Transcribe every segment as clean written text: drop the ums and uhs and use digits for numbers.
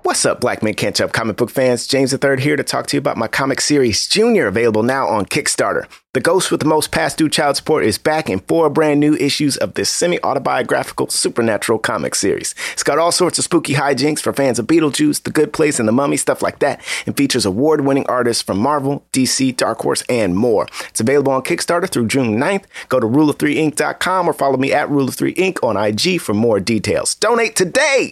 What's up, Black Men Can't Jump comic book fans? James III here to talk to you about my comic series, Junior, available now on Kickstarter. The ghost with the most past due child support is back in 4 brand new issues of this semi-autobiographical supernatural comic series. It's got all sorts of spooky hijinks for fans of Beetlejuice, The Good Place, and The Mummy, stuff like that, and features award-winning artists from Marvel, DC, Dark Horse, and more. It's available on Kickstarter through June 9th. Go to rule3inc.com or follow me at rule3inc on IG for more details. Donate today!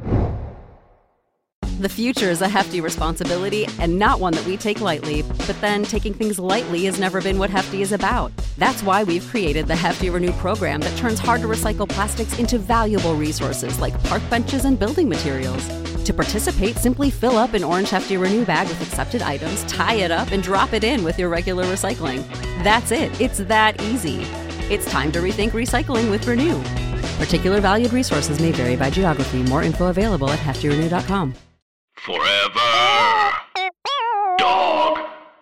The future is a hefty responsibility and not one that we take lightly. But then taking things lightly has never been what Hefty is about. That's why we've created the Hefty Renew program that turns hard-to-recycle plastics into valuable resources like park benches and building materials. To participate, simply fill up an orange Hefty Renew bag with accepted items, tie it up, and drop it in with your regular recycling. That's it. It's that easy. It's time to rethink recycling with Renew. Particular valued resources may vary by geography. More info available at heftyrenew.com. Forever. Dog.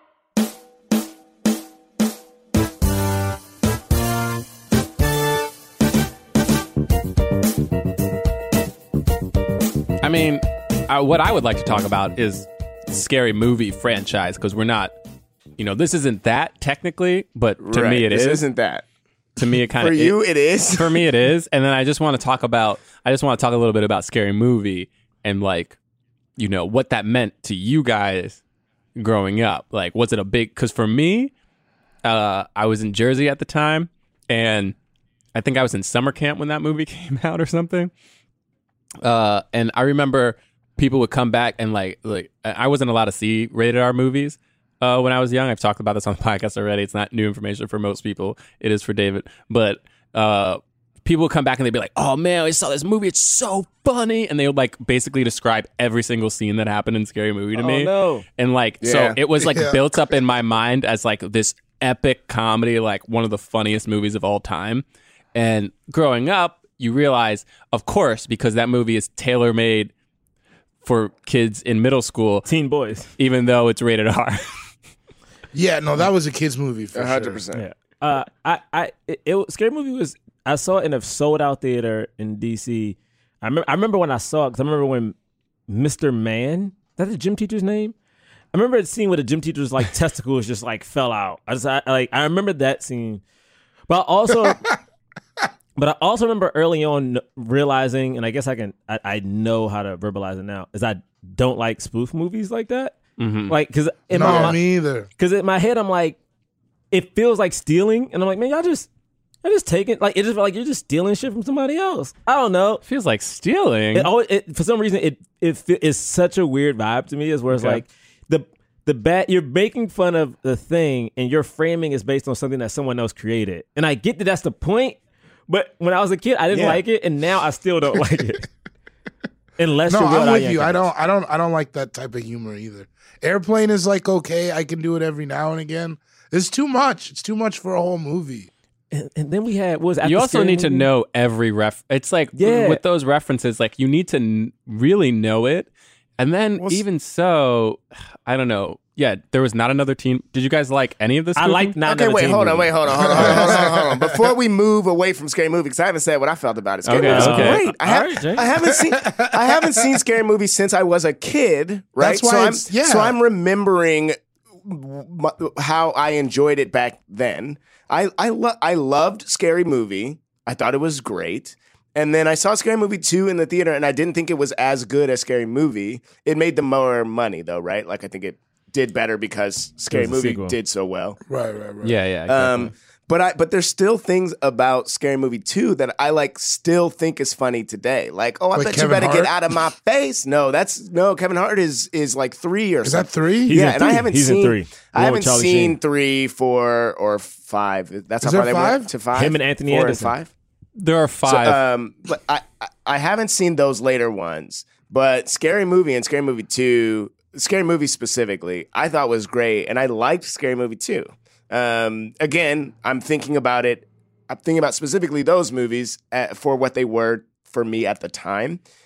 I mean, what I would like to talk about is Scary Movie franchise, because we're not, this isn't that technically, but to me it is. This isn't that. To me, it kind of For you, it is. For me, it is. And then I just want to talk a little bit about Scary Movie and what that meant to you guys growing up. Like, was it a big, because for me, I was in Jersey at the time, and I think I was in summer camp when that movie came out or something. And I remember people would come back and like I wasn't allowed to see rated R movies when I was young. I've talked about this on the podcast already. It's not new information for most people. It is for David. But people would come back and they'd be like, "Oh man, I saw this movie. It's so funny." And they would like basically describe every single scene that happened in Scary Movie to me. No. And so it was like built up in my mind as like this epic comedy, like one of the funniest movies of all time. And growing up, you realize, of course, because that movie is tailor-made for kids in middle school. Teen boys. Even though it's rated R. Yeah, no, that was a kid's movie for 100%. Yeah. Scary Movie was, I saw it in a sold-out theater in D.C. I remember when I saw it, because I remember when Mr. Man, is that the gym teacher's name? I remember the scene where the gym teacher's like testicles just like fell out. I remember that scene. But I also remember early on realizing, and I guess I know how to verbalize it now, is I don't like spoof movies like that. Mm-hmm. Like, because me either. Because in my head, I'm like, it feels like stealing, and I'm like, man, y'all just take it. Like, it just felt like you're just stealing shit from somebody else. I don't know. It feels like stealing. For some reason, it is such a weird vibe to me. Is where it's like you're making fun of the thing, and your framing is based on something that someone else created. And I get that that's the point. But when I was a kid, I didn't like it, and now I still don't like it. Unless you're I'm with you. Yankees. I don't like that type of humor either. Airplane is like okay, I can do it every now and again. It's too much. It's too much for a whole movie. And then we had you also need to know every It's like with those references, like you need to really know it, and then even so, I don't know. Yeah, there was not another teen. Did you guys like any of this? I like not. Okay, wait, hold on. Before we move away from Scary Movie, because I haven't said what I felt about it. Scary Movie is great. I haven't seen Scary Movie since I was a kid. Right, That's why so I'm remembering how I enjoyed it back then. I loved Scary Movie. I thought it was great. And then I saw Scary Movie 2 in the theater, and I didn't think it was as good as Scary Movie. It made the more money, though, right? Like, I think it did better because Scary Movie did so well. Right. Yeah. Exactly. But there's still things about Scary Movie 2 that I still think is funny today. Like, I bet you better get out of my face. No, Kevin Hart is like 3 or is something. Is that 3? Yeah, and I haven't He's seen in 3. I haven't seen 3, 4, or 5. That's how far they went to 5. Him and Anthony 4 Anderson. And 5. There are 5. So, but I haven't seen those later ones. But Scary Movie and Scary Movie 2, Scary Movie specifically, I thought was great, and I liked Scary Movie 2. Again, I'm thinking about it. I'm thinking about specifically those movies for what they were for me at the time.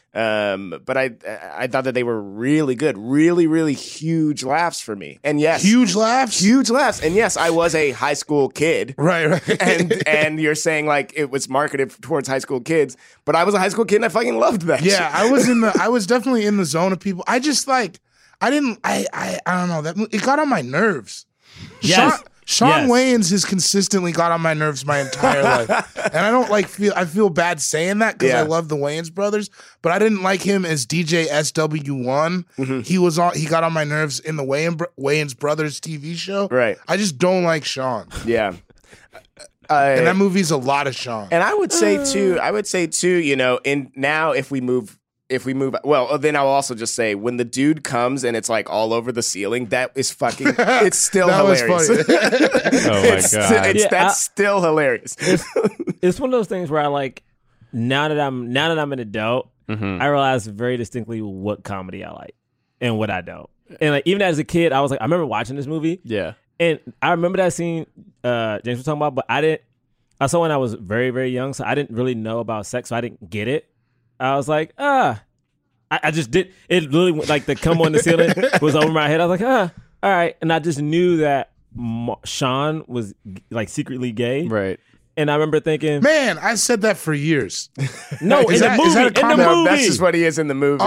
But I thought that they were really good, really, really huge laughs for me. And yes, Huge laughs. huge laughs. And yes, I was a high school kid. Right. And you're saying like it was marketed towards high school kids, but I was a high school kid and I fucking loved that. Yeah, I was definitely in the zone of people. I just like I don't know, that it got on my nerves. Yes. Sean Wayans has consistently got on my nerves my entire life. And I don't I feel bad saying that because I love the Wayans brothers, but I didn't like him as DJ SW1. Mm-hmm. He got on my nerves in the Wayans brothers TV show. Right. I just don't like Sean. Yeah. And that movie's a lot of Sean. And I would say too, you know, if we move, well, then I'll also just say when the dude comes and it's like all over the ceiling, that is fucking, it's still That was hilarious. funny. Oh my god. That's still hilarious. It's one of those things where I like now that I'm an adult, I realize very distinctly what comedy I like and what I don't. And like even as a kid, I was like, I remember watching this movie. Yeah. And I remember that scene James was talking about, but I saw when I was very, very young, so I didn't really know about sex, so I didn't get it. I was like, I just did. It literally went, like the come on the ceiling was over my head. I was like, all right. And I just knew that Sean was like secretly gay. Right. And I remember thinking, Man, I said that for years. no, Is that a comment? No, that's just what he is in the movie.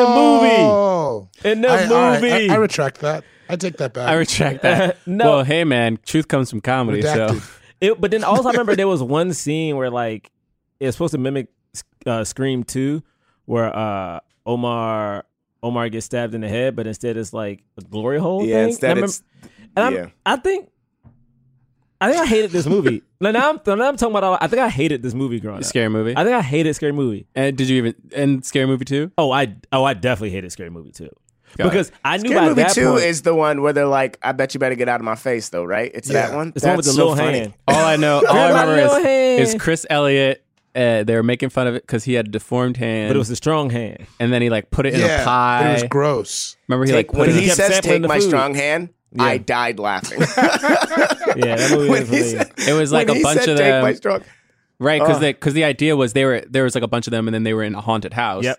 Oh. In the All right, movie. I retract that. I take that back. I retract that. No. Well, hey man, truth comes from comedy. Redacted. So But then also I remember there was one scene where like it's supposed to mimic Scream 2 where Omar gets stabbed in the head, but instead it's like a glory hole thing. Instead I think I hated this movie. Now I'm talking about I think I hated this movie growing up. Scary Movie. I think I hated Scary Movie. And did you even and Scary Movie 2? Oh, I definitely hated Scary Movie 2. Got Because I knew Scary by Movie that 2 point is the one where they're like, I bet you better get out of my face though, right? It's that one? it's the one with the That's little funny. hand. All I Grab my remember little is hand. Chris Elliott. They were making fun of it because he had a deformed hand, But it was a strong hand. and then he like put it in Yeah, a pie. but it was gross. Remember, he like put When it in he kept says sampling take the my food. strong hand, I died laughing. Yeah, that movie When was he really... said- It was like when a he bunch said of take them, my strong. right? Because the idea was there was like a bunch of them, and then they were in a haunted house. Yep.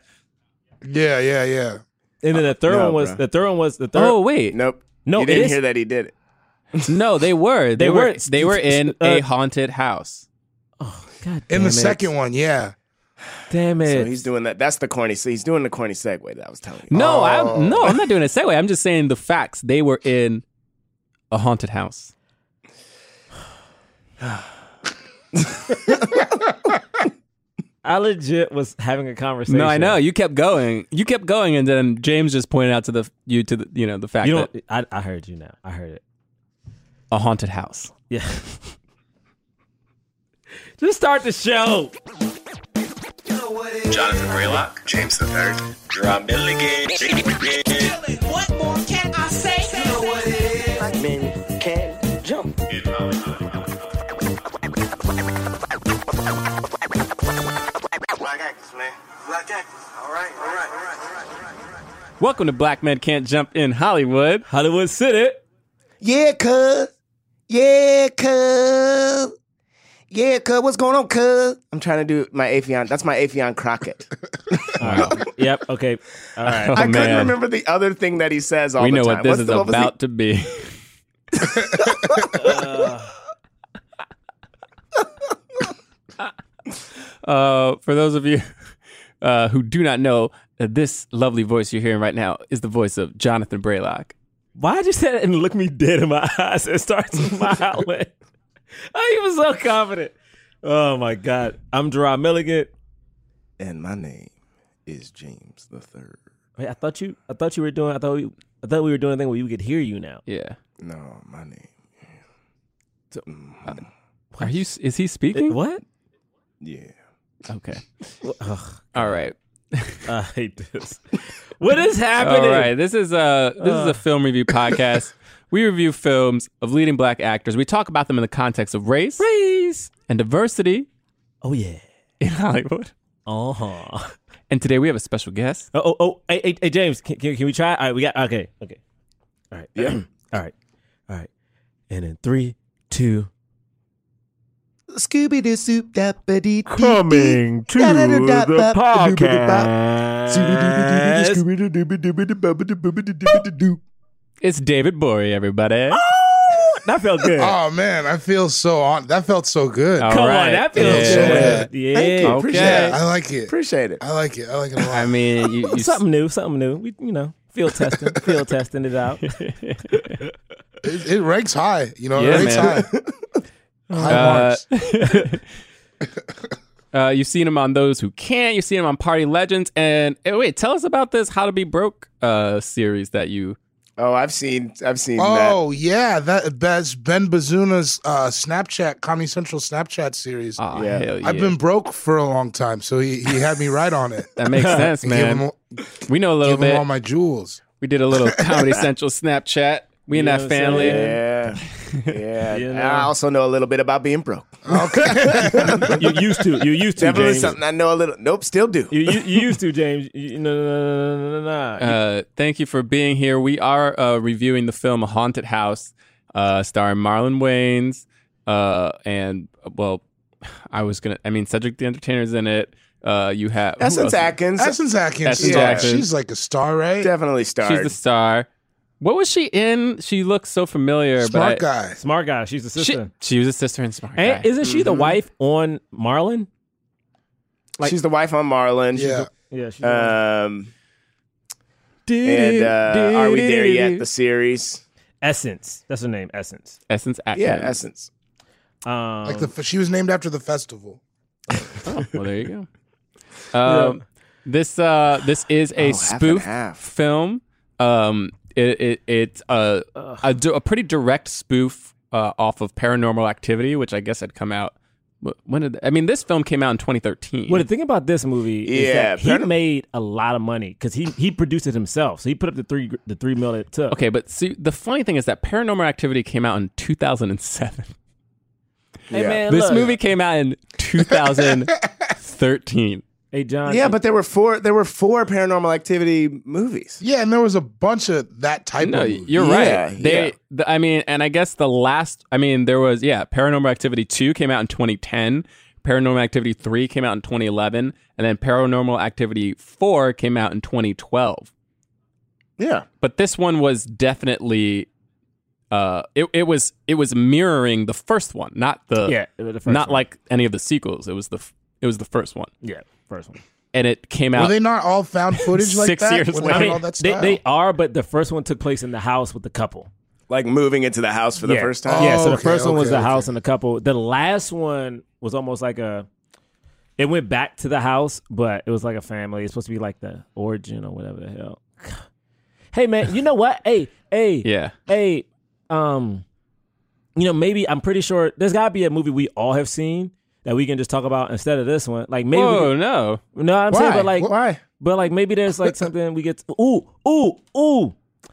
Yeah. And then the third No, one was bro. the third one was the third. Oh wait, Nope. No, you it didn't is- hear that he did it. no, they were. They were in a haunted house. God In the damn it. second one, yeah. Damn it. So he's doing that. That's the corny. So he's doing the corny segue that I was telling you. No, I'm not doing a segue. I'm just saying the facts. They were in a haunted house. I legit was having a conversation. No, I know you kept going. You kept going, and then James just pointed out to the fact You that don't. I heard you now. I heard it. a haunted house. Yeah. Just start the show. Jonathan Braylock, James III, Drum Milligan. What more can I say? You know what it is. Black men can jump. Black actors, man. Black actors. All right. Welcome to Black Men Can't Jump in Hollywood. Hollywood City. Yeah, cuz. Yeah, cuz. Yeah, cuz. What's going on, cuz? I'm trying to do my Afion. That's my Afion Crockett. Yep. Okay. All right. Oh, I couldn't man. remember the other thing that he says all We the know time. what this What's is the- what was about to be. For those of you who do not know, this lovely voice you're hearing right now is the voice of Jonathan Braylock. Why'd you say that and look me dead in my eyes and start smiling? He was so confident. Oh my God. I'm Gerard Milligan. And my name is James III. Wait, I thought we were doing we were doing a thing where we could hear you now. Yeah. No, my name. Are you? Is he speaking? What? Yeah. Okay. All right. I hate this. What is happening? All right. This is a film review podcast. We review films of leading black actors. We talk about them in the context of race and diversity Oh yeah. in Hollywood. Uh-huh. And today we have a special guest. Hey, James, can we try? All right, we got okay. All right. Yeah. All right. And in 3, 2. Scooby Doo Soup Dappity Coming to the podcast. It's David Bory, everybody. That felt good. Oh man, I feel so on. That felt so good. All Come right. on, that feels Yeah. good. Yeah. Thank you. Appreciate Okay. it. I like it. Appreciate it. I like it. I like it a lot. I mean, you Something new. We, field testing it out. It ranks high. You know, Yeah, it ranks man. high. High marks. You've seen him on Those Who Can't. You've seen him on Party Legends. And wait, tell us about this How to Be Broke series that you. Oh, I've seen that. Oh yeah, that's Ben Bazuna's Snapchat, Comedy Central Snapchat series. Oh, Yeah. hell yeah. I've been broke for a long time, so he had me right on it. That makes sense, Give man. him, We know a little give him all bit. my jewels. We did a little Comedy Central Snapchat. We in You that know what I'm family. saying? Yeah. You And know. I also know a little bit about being broke. You used to, Definitely James. something I know a little. Nope, still do. You used to, James. No. Thank you for being here. We are reviewing the film Haunted House, starring Marlon Wayans, and Cedric the Entertainer's in it. You have who Essence else? Atkins. Essence Atkins. Essence Yeah, Atkins. she's like a star, right? Definitely starred. She's the star. What was she in? She looks so familiar. Smart but guy. Smart guy. She's the sister. She was a sister in Smart Guy. And isn't she the wife on Marlon? She's the wife on Marlon. She's Yeah. Yeah. She's and Are We There Yet? The series. Essence. That's her name. Essence. Essence Atkins. Yeah, Essence. Like she was named after the festival. Well, there you go. This is a half and spoof half. film. It's a pretty direct spoof off of Paranormal Activity, which I guess had come out. This film came out in 2013. Well, the thing about this movie is Yeah, that he made a lot of money because he produced it himself. So he put up the $3 million it took. Okay, but see, the funny thing is that Paranormal Activity came out in 2007. Hey Yeah. man, This look. movie came out in 2013. Hey John. Yeah, but there were four Paranormal Activity movies. Yeah, and there was a bunch of that type No, of movie. you're Yeah, right. And I guess there was, Paranormal Activity 2 came out in 2010, Paranormal Activity 3 came out in 2011, and then Paranormal Activity 4 came out in 2012. Yeah. But this one was definitely it was mirroring the first one, not the it was the first not one. like any of the sequels. It was the first one. Yeah, first one. And it came Were out they not all found footage like 6 that? years Were they later. not I all mean, that style? they are, but the first one took place in the house with the couple. Like moving into the house for the Yeah. first time. Yeah, so the okay, first one was okay, the house okay. and the couple. The last one was almost like it went back to the house, but it was like a family. It's supposed to be like the origin or whatever the hell. Hey man, you know what? Hey, yeah. Maybe I'm pretty sure there's gotta be a movie we all have seen that we can just talk about instead of this one. Like maybe Whoa, no. no, I'm Why? saying, but like Why? But like maybe there's like something we get. Ooh.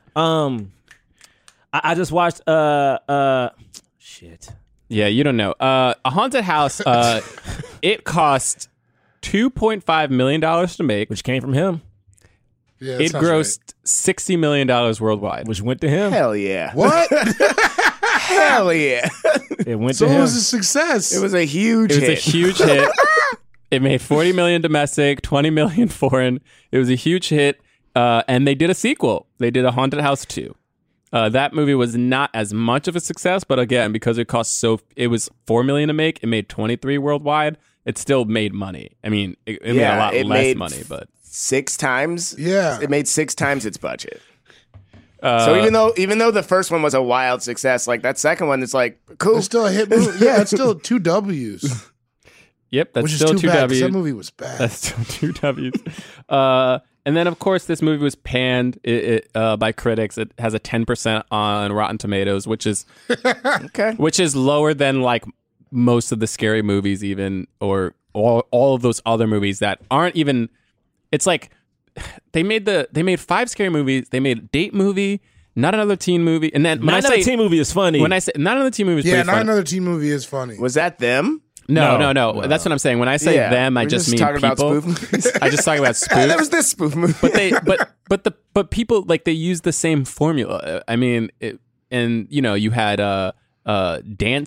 I just watched. Shit. Yeah, you don't know. A Haunted House. It cost $2.5 million to make. Which came from him, Yeah, that It sounds grossed $60 million worldwide. which went to him. Hell yeah. right. What? Hell yeah. It went So to it him. was a success. It was a huge It was hit. a huge hit. It made $40 million domestic, $20 million foreign. It was a huge hit. And they did a sequel. They did a Haunted House 2. That movie was not as much of a success, but again, because it was $4 million to make, it made 23 worldwide. It still made money. I mean, it made a lot it less made money, but 6 times. Yeah. It made 6 times its budget. So even though the first one was a wild success, like that second one, it's like cool. It's still a hit movie. Yeah, it's still 2 W's, yep, that's which is still too 2 bad 'cause W's. that movie was bad. That's still 2 W's. And then, of course, this movie was panned by critics. It has a 10% on Rotten Tomatoes, which is Okay. which is lower than like most of the scary movies, even or all of those other movies that aren't even. It's like they made 5 scary movies. They made a date movie, Not Another Teen Movie, and then when Not I Another say Teen Movie is funny. when I say Not Another Teen Movie is Yeah, pretty not funny. another teen movie is funny. Was that them? No. That's what I'm saying. When I say Yeah, them, I we're just just mean talking about people. spoof movies. I just talk about spoof. That was this spoof movie. But people like they use the same formula. I mean, you had dance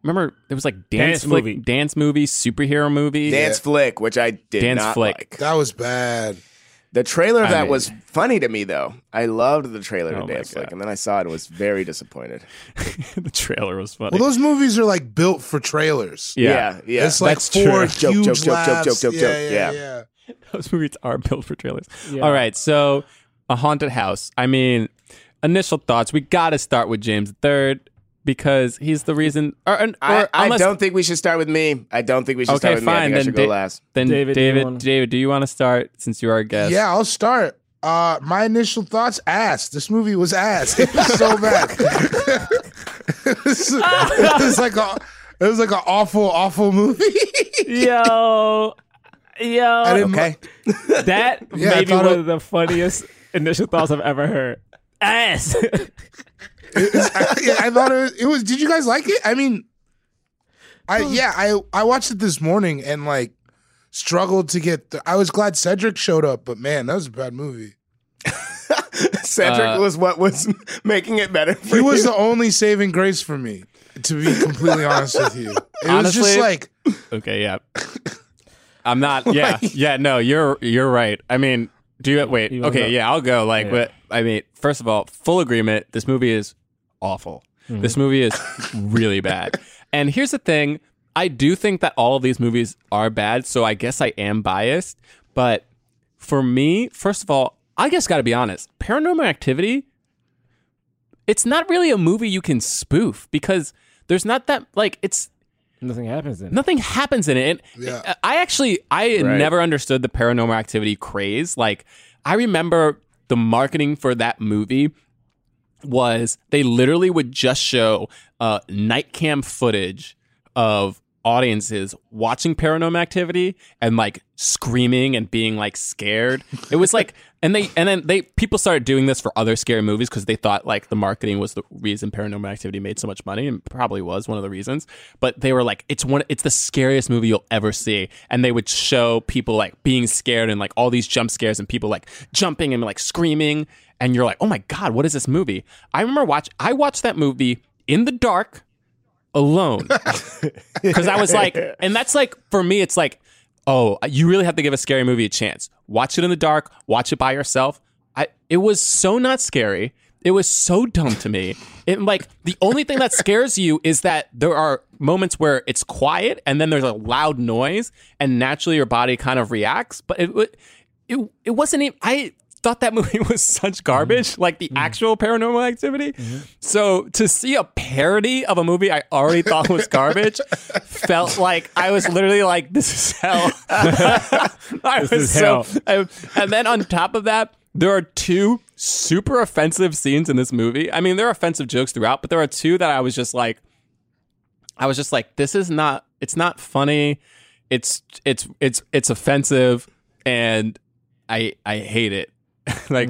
remember there was like Dance movie. dance movie, superhero movie. Dance Flick, which I did Dance not Flick. like. That was bad. The trailer of I that mean- was funny to me, though. I loved the trailer Oh of my Dance Flick, God. and then I saw it and was very disappointed. The trailer was funny. Well, those movies are like built for trailers. Yeah. It's like That's four true. huge Joke, joke, joke, laughs. joke, joke, yeah, joke. yeah. Those movies are built for trailers. Yeah. All right, so A Haunted House. I mean, initial thoughts. We got to start with James III because he's the reason. I unless- don't think we should start with me. I don't think we should start Okay, with me. I fine. think I Then should go last. Then David, David, do you wanna- do you want to start since you're our guest? Yeah, I'll start. My initial thoughts: ass. This movie was ass. It was so bad. it was like an awful movie. Yo, I didn't Okay. that Yeah, I may be thought one it- of the funniest initial thoughts I've ever heard. Ass. I thought it was. Did you guys like it? I mean, I watched it this morning and like struggled to get. I was glad Cedric showed up, but man, that was a bad movie. Cedric was what was making it better for He was you. the only saving grace for me, to be completely honest with you. It was just Honestly- like, Okay, yeah. I'm not. Yeah. No, you're right. I mean, do you wait? You wanna Okay, go? yeah, I'll go. Like, Yeah. but I mean, first of all, full agreement. This movie is awful. This movie is really bad. And here's the thing: I do think that all of these movies are bad. So I guess I am biased. But for me, first of all, I guess got to be honest. Paranormal Activity. It's not really a movie you can spoof because there's not that like it's. Nothing happens in it. Nothing happens in it. And Yeah. I never understood the Paranormal Activity craze. Like, I remember the marketing for that movie was they literally would just show night cam footage of audiences watching Paranormal Activity and like screaming and being like scared. It was like, and then people started doing this for other scary movies because they thought like the marketing was the reason Paranormal Activity made so much money, and probably was one of the reasons. But they were like, it's the scariest movie you'll ever see, and they would show people like being scared and like all these jump scares and people like jumping and like screaming, and you're like, oh my god, what is this movie? I remember I watched that movie in the dark alone because I was like, and that's like for me it's like, oh, you really have to give a scary movie a chance. Watch it in the dark, watch it by yourself. It was so not scary. It was so dumb to me. It like the only thing that scares you is that there are moments where it's quiet and then there's a loud noise and naturally your body kind of reacts, but it wasn't even, I thought that movie was such garbage, like the actual Paranormal Activity. So to see a parody of a movie I already thought was garbage felt like I was literally like, this is hell. And then on top of that, there are two super offensive scenes in this movie. I mean, there are offensive jokes throughout, but there are two that I was just like, this is not, it's not funny. It's offensive and I hate it. Like,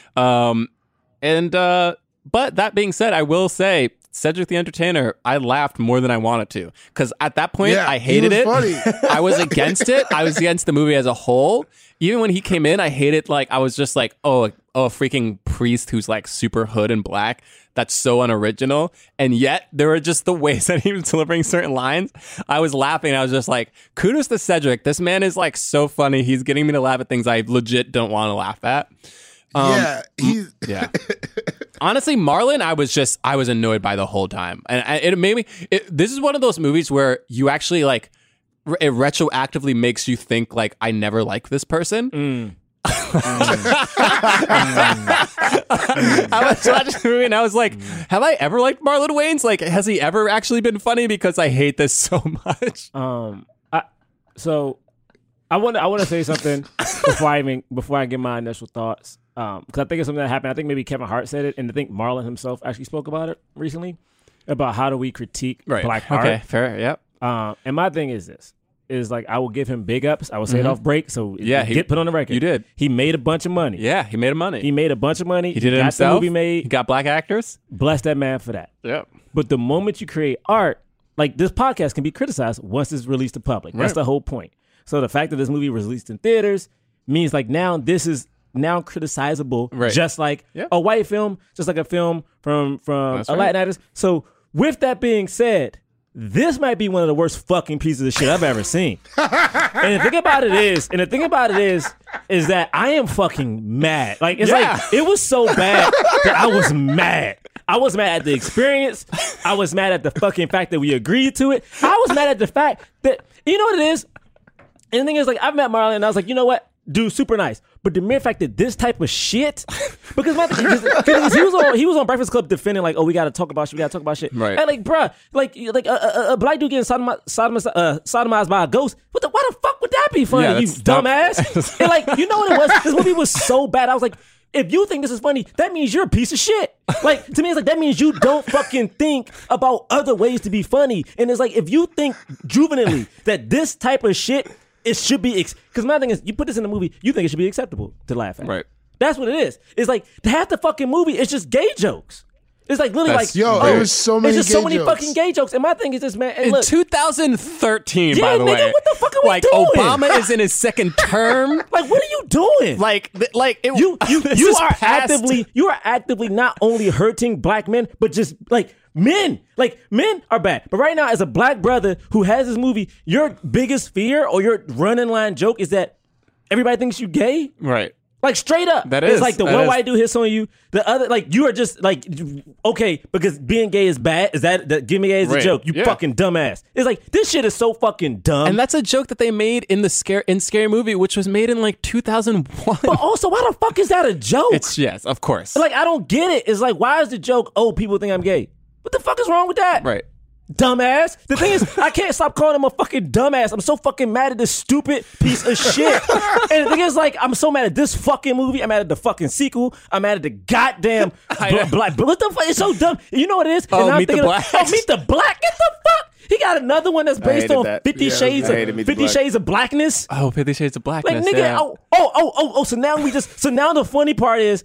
but that being said, I will say Cedric the Entertainer, I laughed more than I wanted to because at that point Yeah, I he hated was it. funny. I was against it. I was against the movie as a whole. Even when he came in, I hated, like, I was just like, oh, a freaking priest who's like super hood and black. That's so unoriginal. And yet there were just the ways that he was delivering certain lines. I was laughing. I was just like, kudos to Cedric. This man is like so funny. He's getting me to laugh at things I legit don't want to laugh at. Yeah. Honestly, Marlon, I was annoyed by the whole time. And it made me, this is one of those movies where you actually like, it retroactively makes you think like, I never liked this person. I was watching the movie and I was like, have I ever liked Marlon Wayans? Like, has he ever actually been funny? Because I hate this so much. So I want to say something before I give my initial thoughts. Because I think it's something that happened. I think maybe Kevin Hart said it, and I think Marlon himself actually spoke about it recently, about how do we critique black art. Okay, fair, yep. And my thing is this. Is like I will give him big ups. I will say it off break. So Yeah, get put on the record. you did. He made a bunch of money. Yeah, he made money. He made a bunch of money. He did it got himself. The movie made. He got black actors. Bless that man for that. Yep. But the moment you create art, like this podcast can be criticized once it's released to public. That's the whole point. So the fact that this movie was released in theaters means like now this is now criticizable, Right. just like Yep. a white film, just like a film from That's a right. Latin artist. So with that being said, this might be one of the worst fucking pieces of shit I've ever seen. And the thing about it is that I am fucking mad. Like, it's like, it was so bad that I was mad. I was mad at the experience. I was mad at the fucking fact that we agreed to it. I was mad at the fact that, you know what it is? And the thing is, like, I've met Marlon and I was like, you know what? Dude, super nice. But the mere fact that this type of shit, because he was on Breakfast Club defending, like, oh, we got to talk about shit. Right. And like, bruh, like a black dude getting sodomized by a ghost. Why the fuck would that be funny, you dumbass? And like, you know what it was? This movie was so bad. I was like, if you think this is funny, that means you're a piece of shit. Like, to me, it's like, that means you don't fucking think about other ways to be funny. And it's like, if you think juvenilely that this type of shit, it should be, because my thing is, you put this in a movie, you think it should be acceptable to laugh at. Right. That's what it is. It's like, half the fucking movie, it's just gay jokes. It's like literally there was so many. It's just so many jokes. fucking gay jokes. And my thing is this, man. And In look, 2013, yeah, by the nigga, way. what the fuck are we like, doing? Obama is in his second term. Like, what are you doing? You are actively not only hurting black men, but just like men. Like, men are bad. But right now, as a black brother who has this movie, your biggest fear or your running line joke is that everybody thinks you gay. Right. Like, straight up. That It's is. like the one white dude hits on you. The other, like, you are just like, okay, because being gay is bad. Is that giving gay is a joke? You fucking dumbass. It's like, this shit is so fucking dumb. And that's a joke that they made in Scary Movie, which was made in like 2001. But also, why the fuck is that a joke? Yes, of course. Like, I don't get it. It's like, why is the joke, oh, people think I'm gay? What the fuck is wrong with that? Right. Dumbass. The thing is, I can't stop calling him a fucking dumbass. I'm so fucking mad at this stupid piece of shit. And the thing is, like, I'm so mad at this fucking movie. I'm mad at the fucking sequel. I'm mad at the goddamn black. What the fuck? It's so dumb. You know what it is? Oh, Meet the Black. Oh, Meet the Black. Get the fuck. He got another one that's based on 50 Shades of Blackness. Oh, 50 Shades of Blackness. Like, nigga, so now the funny part is,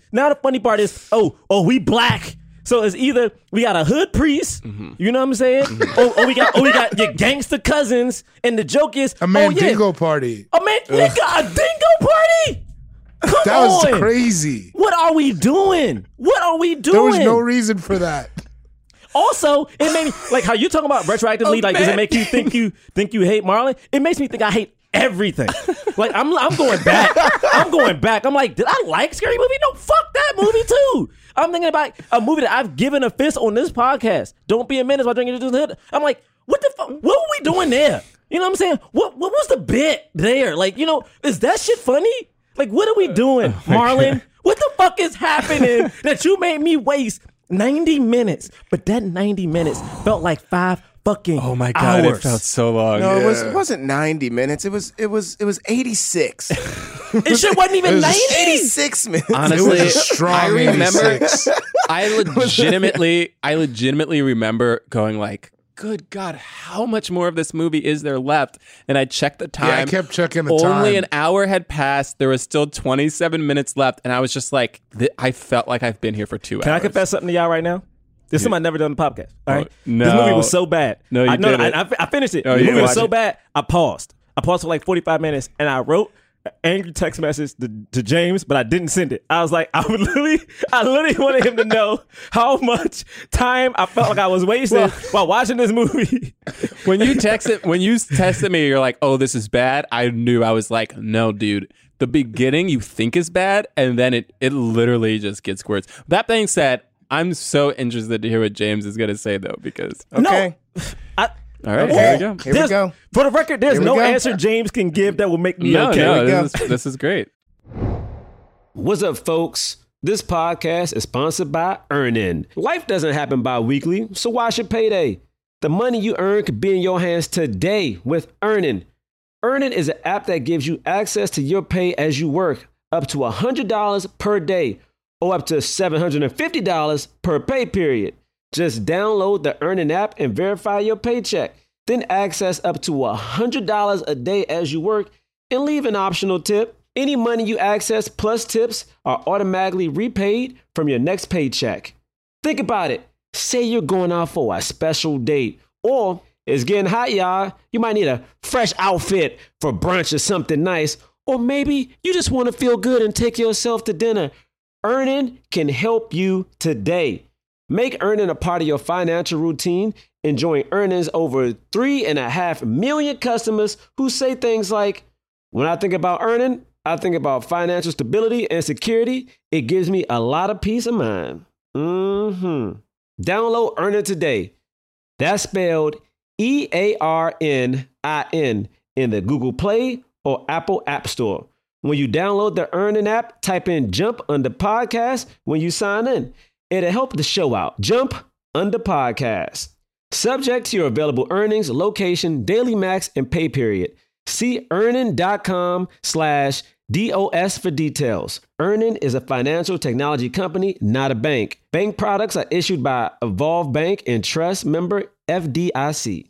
oh, we black. So it's either we got a hood priest, you know what I'm saying? Or we got your gangster cousins, and the joke is a Mandingo party. A dingo party. Come that on. was crazy. What are we doing? There was no reason for that. Also, it made me like how you talking about retroactively. Does it make you think you hate Marlon? It makes me think I hate everything. Like, I'm going back. I'm like, did I like Scary Movie? No, fuck that movie too. I'm thinking about a movie that I've given a fist on this podcast. Don't Be a Menace while drinking the hood. I'm like, what the fuck? What were we doing there? You know what I'm saying? What was the bit there? Like, you know, is that shit funny? Like, what are we doing, Marlon? What the fuck is happening that you made me waste 90 minutes? But that 90 minutes felt like 5 fucking oh my god, hours. It felt so long. No, it wasn't 90 minutes. It was 86. It shit wasn't even 90. 86 minutes. Honestly, It was a strong I remember 86. I legitimately remember going like, good God, how much more of this movie is there left? And I checked the time. Yeah, I kept checking the time. Only an hour had passed. There was still 27 minutes left. And I was just like, I felt like I've been here for 2 hours. Can I confess something to y'all right now? This is something I've never done on the podcast. All right. No. This movie was so bad. No, you didn't. I finished it. Oh, The you movie was watched so it. bad, I paused. I paused for like 45 minutes and I wrote an angry text message to James, but I didn't send it. I was like, I literally wanted him to know how much time I felt like I was wasting while watching this movie. When you texted me, you're like, oh, this is bad. I knew. I was like, no, dude. The beginning you think is bad, and then it literally just gets worse. That being said, I'm so interested to hear what James is going to say, though, because... Okay. All right, Okay. here we go. Here we go. For the record, there's Here we no go. answer James can give that will make me okay. No, this is great. What's up, folks? This podcast is sponsored by Earnin. Life doesn't happen bi-weekly, so why should payday? The money you earn could be in your hands today with Earnin. Earnin is an app that gives you access to your pay as you work, up to $100 per day, or up to $750 per pay period. Just download the Earnin app and verify your paycheck. Then access up to $100 a day as you work and leave an optional tip. Any money you access plus tips are automatically repaid from your next paycheck. Think about it. Say you're going out for a special date, or it's getting hot, y'all. You might need a fresh outfit for brunch or something nice, or maybe you just want to feel good and take yourself to dinner. Earnin can help you today. Make earning a part of your financial routine, enjoying earnings over 3.5 million customers who say things like, when I think about earning, I think about financial stability and security. It gives me a lot of peace of mind. Download Earnin today. That's spelled EARNIN in the Google Play or Apple App Store. When you download the Earnin app, type in Jump Under Podcast when you sign in. It'll help the show out. Jump Under Podcast. Subject to your available earnings, location, daily max, and pay period. See earnin.com/DOS for details. Earnin is a financial technology company, not a bank. Bank products are issued by Evolve Bank and Trust, member FDIC.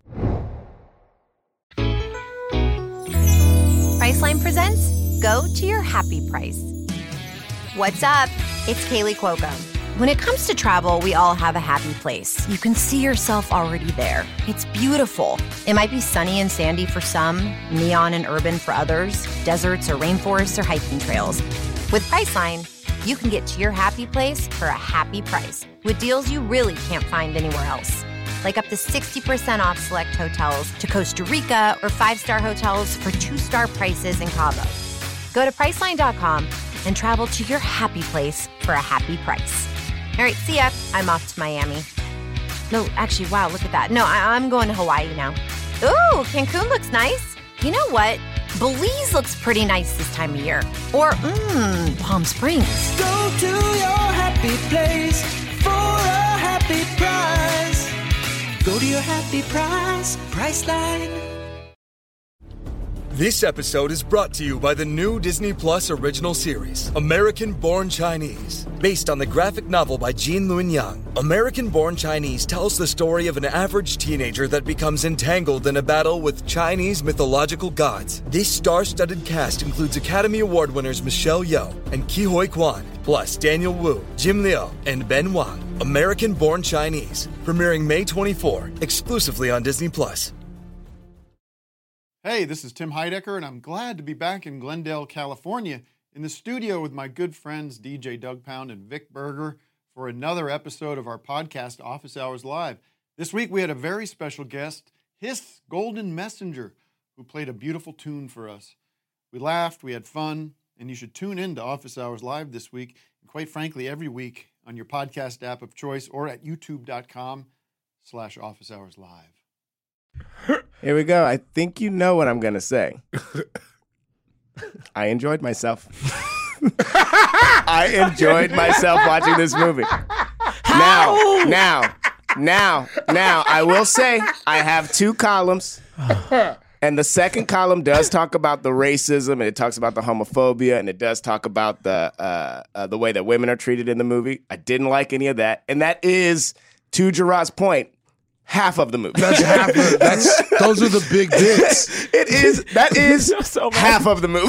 Priceline presents Go to Your Happy Price. What's up? It's Kaylee Cuoco. When it comes to travel, we all have a happy place. You can see yourself already there. It's beautiful. It might be sunny and sandy for some, neon and urban for others, deserts or rainforests or hiking trails. With Priceline, you can get to your happy place for a happy price with deals you really can't find anywhere else. Like up to 60% off select hotels to Costa Rica or 5-star hotels for 2-star prices in Cabo. Go to Priceline.com and travel to your happy place for a happy price. All right, see ya. I'm off to Miami. No, actually, wow, look at that. No, I'm going to Hawaii now. Ooh, Cancun looks nice. You know what? Belize looks pretty nice this time of year. Or, Palm Springs. Go to your happy place for a happy price. Go to your happy price, Priceline. This episode is brought to you by the new Disney Plus original series, American Born Chinese. Based on the graphic novel by Jean Luen Yang, American Born Chinese tells the story of an average teenager that becomes entangled in a battle with Chinese mythological gods. This star-studded cast includes Academy Award winners Michelle Yeoh and Ke Huy Quan, plus Daniel Wu, Jim Liu, and Ben Wang. American Born Chinese, premiering May 24, exclusively on Disney Plus. Hey, this is Tim Heidecker, and I'm glad to be back in Glendale, California, in the studio with my good friends DJ Doug Pound and Vic Berger for another episode of our podcast, Office Hours Live. This week we had a very special guest, Hiss Golden Messenger, who played a beautiful tune for us. We laughed, we had fun, and you should tune in to Office Hours Live this week, and quite frankly, every week on your podcast app of choice or at youtube.com/Office Hours Live. Here we go. I think you know what I'm going to say. I enjoyed myself. I enjoyed myself watching this movie. Now, I will say I have 2 columns. And the second column does talk about the racism, and it talks about the homophobia, and it does talk about the way that women are treated in the movie. I didn't like any of that. And that is, to Gerard's point, half of the movie. Those are the big dicks. That is so half of the movie.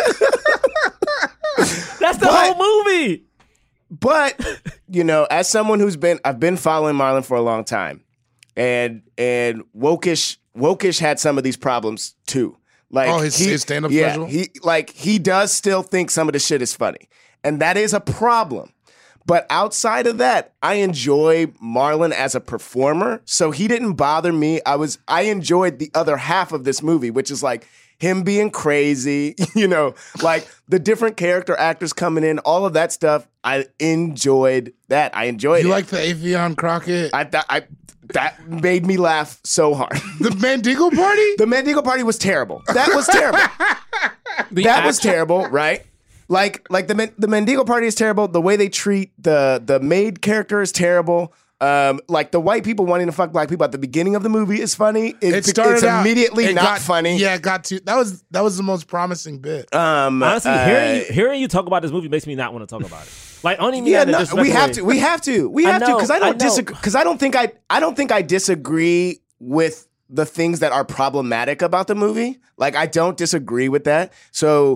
That's the whole movie. But, as someone I've been following Marlon for a long time, and Wokish had some of these problems too. Like his stand-up special? He does still think some of the shit is funny. And that is a problem. But outside of that, I enjoy Marlon as a performer. So he didn't bother me. I enjoyed the other half of this movie, which is like him being crazy, like the different character actors coming in, all of that stuff. I enjoyed that. I enjoyed it. You like the Avion Crockett? That made me laugh so hard. The Mandingo Party? The Mandingo Party was terrible. That was terrible. Was terrible, right? Like the Mandingo Party is terrible. The way they treat the maid character is terrible. Like the white people wanting to fuck black people at the beginning of the movie is funny. It's immediately not funny. Yeah, it got to. That was the most promising bit. Honestly, hearing you talk about this movie makes me not want to talk about it. Like only me. We have to because I don't disagree. Because I don't think I disagree with the things that are problematic about the movie. Like I don't disagree with that. So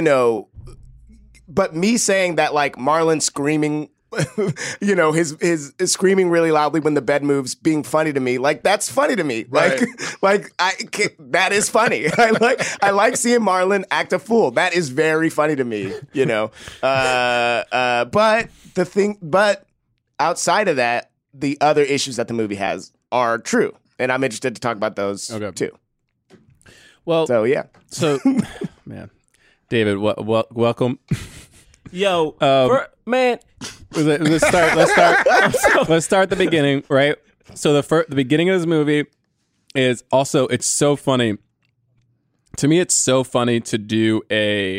but me saying that like Marlon screaming, his screaming really loudly when the bed moves, being funny to me, like that's funny to me. Right. That is funny. I like seeing Marlon act a fool. That is very funny to me. But outside of that, the other issues that the movie has are true. And I'm interested to talk about those too. Well, so yeah. So, man, David, welcome. Yo, man. Let's start at the beginning, right? So the beginning of this movie is also, it's so funny. To me, it's so funny to do a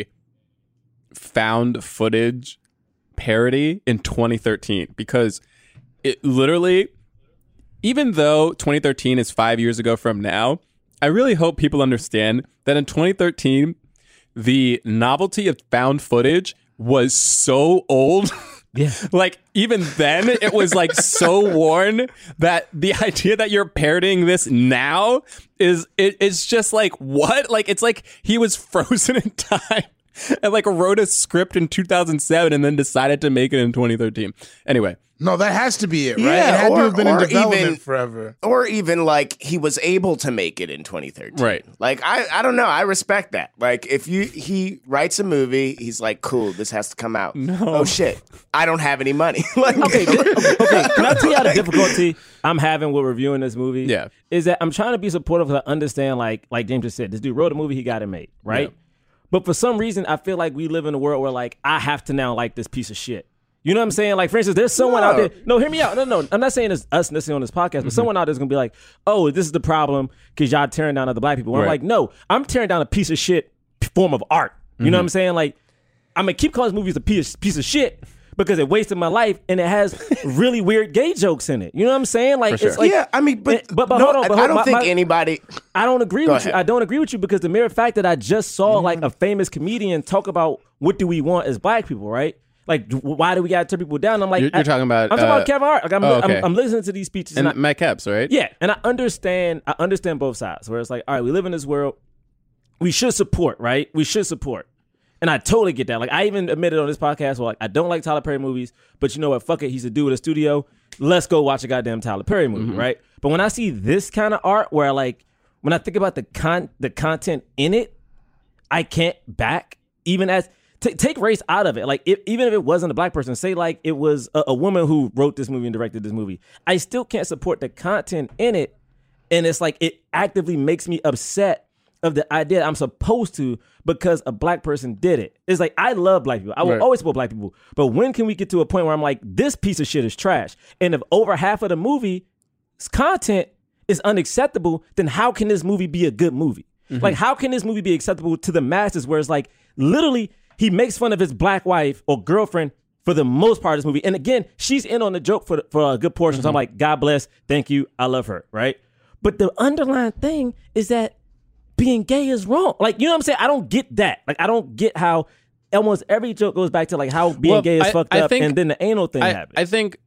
found footage parody in 2013 because it literally, even though 2013 is 5 years ago from now, I really hope people understand that in 2013, the novelty of found footage was so old. Yeah. Like, even then, it was like so worn that the idea that you're parodying this now it's just like, what? Like, it's like he was frozen in time and like wrote a script in 2007 and then decided to make it in 2013. Anyway. No, that has to be it, right? Yeah, it had to have been in or development even, forever. Or even like he was able to make it in 2013. Right. Like I don't know. I respect that. Like if he writes a movie, he's like, cool, this has to come out. No. Oh shit, I don't have any money. Like, Okay, can I tell you how the difficulty I'm having with reviewing this movie? Yeah. Is that I'm trying to be supportive to understand, like James just said, this dude wrote a movie, he got it made, right? Yeah. But for some reason, I feel like we live in a world where like I have to now like this piece of shit. You know what I'm saying? Like, for instance, there's someone out there. No, hear me out. No. I'm not saying it's us listening on this podcast, but someone out there's going to be like, oh, this is the problem because y'all tearing down other black people. I'm like, no, I'm tearing down a piece of shit form of art. You know what I'm saying? Like, I'm going to keep calling this movie a piece of shit because it wasted my life and it has really weird gay jokes in it. You know what I'm saying? Like, sure. it's like, yeah, I mean, but hold no, on. I don't think anybody. I don't agree Go with you. ahead. I don't agree with you because the mere fact that I just saw like a famous comedian talk about what do we want as black people, right? Like, why do we got to turn people down? I'm like, You're talking about. I'm talking about Kevin Hart. Like, okay. I'm listening to these speeches And Matt Capps, right? yeah, and I understand both sides. Where it's like, all right, we live in this world. We should support, right? We should support, and I totally get that. Like, I even admitted on this podcast, well, like, I don't like Tyler Perry movies, but you know what? Fuck it, he's a dude at a studio. Let's go watch a goddamn Tyler Perry movie, right? But when I see this kind of art, where like, when I think about the content in it, I can't back even as. Take race out of it. Like, even if it wasn't a black person, say like it was a woman who wrote this movie and directed this movie, I still can't support the content in it. And it's like it actively makes me upset of the idea I'm supposed to because a black person did it. It's like, I love black people. I will always support black people. But when can we get to a point where I'm like, this piece of shit is trash? And if over half of the movie's content is unacceptable, then how can this movie be a good movie? Like, how can this movie be acceptable to the masses where it's like, literally, he makes fun of his black wife or girlfriend for the most part of this movie. And again, she's in on the joke for a good portion. So I'm like, God bless, thank you, I love her, right? But the underlying thing is that being gay is wrong. Like, you know what I'm saying? I don't get that. Like, I don't get how almost every joke goes back to like how being gay is fucked up and then the anal thing happens. I think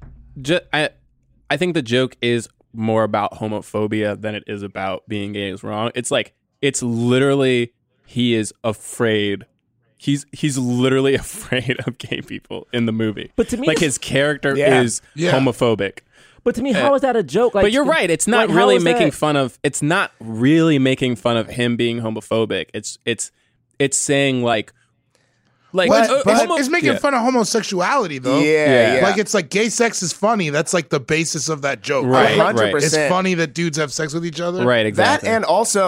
the joke is more about homophobia than it is about being gay is wrong. It's like, it's literally, he is afraid. He's literally afraid of gay people in the movie. But to me, like, his character is homophobic. But to me, how is that a joke? Like, but you're right. It's not like, really making fun of. It's not really making fun of him being homophobic. It's saying like but it's making fun of homosexuality though. Yeah. Like, it's like gay sex is funny. That's like the basis of that joke. Right, 100%. It's funny that dudes have sex with each other. Right, exactly. That and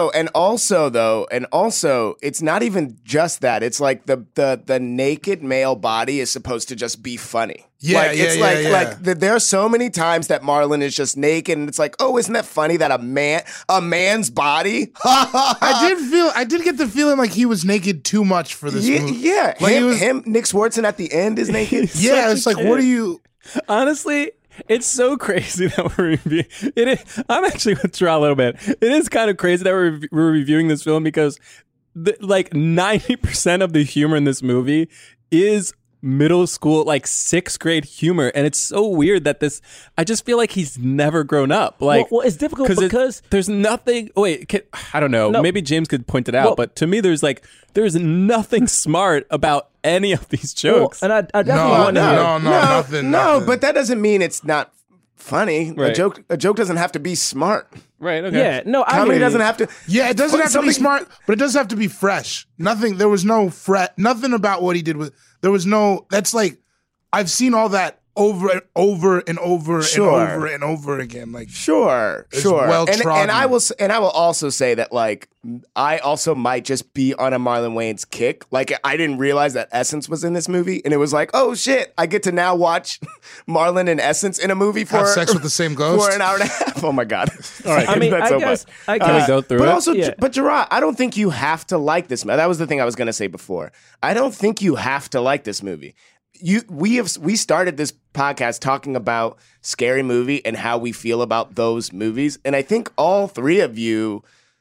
also, it's not even just that. It's like the naked male body is supposed to just be funny. Yeah, like, it's yeah. like there are so many times that Marlon is just naked, and it's like, oh, isn't that funny that a man's body? I did get the feeling like he was naked too much for this movie. Yeah, like him, Nick Swartzen at the end is naked. Yeah, it's like, what are you? Honestly, it's so crazy that we're reviewing it. I'm actually going to try a little bit. It is kind of crazy that we're reviewing this film because like 90% of the humor in this movie is middle school, like 6th grade humor, and it's so weird that I just feel like he's never grown up. Like, well it's difficult because there's nothing. I don't know. No. Maybe James could point it out, but to me, there's nothing smart about any of these jokes. And I definitely want to hear. Nothing. But that doesn't mean it's not funny. Right. A joke doesn't have to be smart. Right. Okay. Yeah. No. Comedy doesn't have to. Yeah, it doesn't have to be something- smart, but it does have to be fresh. Nothing. There was no nothing about what he did with. There was no. That's like, I've seen all that over and over and over Sure. and over and over again. Like Sure. well and I will also say that like I also might just be on a Marlon Wayans kick. Like I didn't realize that Essence was in this movie, and it was like, oh shit, I get to now watch Marlon and Essence in a movie for have sex with the same ghost for an hour and a half. Oh my god! All right, I mean, That's I so guess, much. Can we go through But it? also, Yeah. but Gerard, I don't think you have to like this. That was the thing I was going to say before. I don't think you have to like this movie. We started this podcast talking about Scary Movie and how we feel about those movies, and I think all three of you,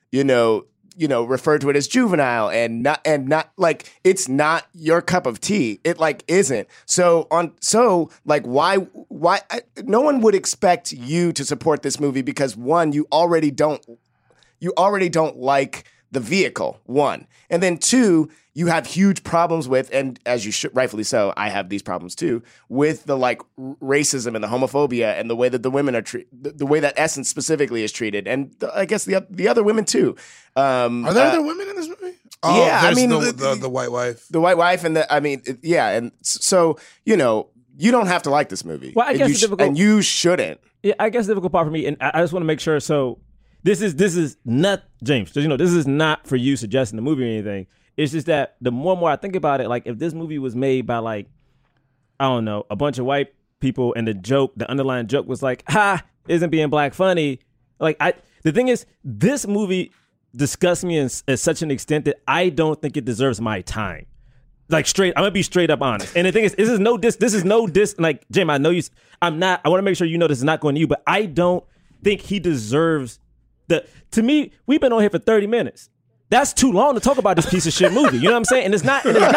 refer to it as juvenile and not like it's not your cup of tea. It like isn't. So why no one would expect you to support this movie because one, you already don't like the vehicle, one. And then two, you have huge problems with, and as you should, rightfully so, I have these problems too, with the like racism and the homophobia and the way that the women are treated, the way that Essence specifically is treated, and I guess the other women too. Are there other women in this movie? Oh, yeah, I mean the white wife. The white wife and and so you don't have to like this movie. Well, I guess the difficult, and you shouldn't. Yeah, I guess the difficult part for me, and I just want to make sure. So this is not James. This is not for you suggesting the movie or anything. It's just that the more and more I think about it, like if this movie was made by like, I don't know, a bunch of white people and the underlying joke was like, ha, isn't being black funny? Like the thing is, this movie disgusts me at such an extent that I don't think it deserves my time. Like I'm gonna be straight up honest. And the thing is, this is no diss. Like Jim, I know you. I want to make sure you know this is not going to you, but I don't think he deserves to me, we've been on here for 30 minutes. That's too long to talk about this piece of shit movie. You know what I'm saying? And it's not even on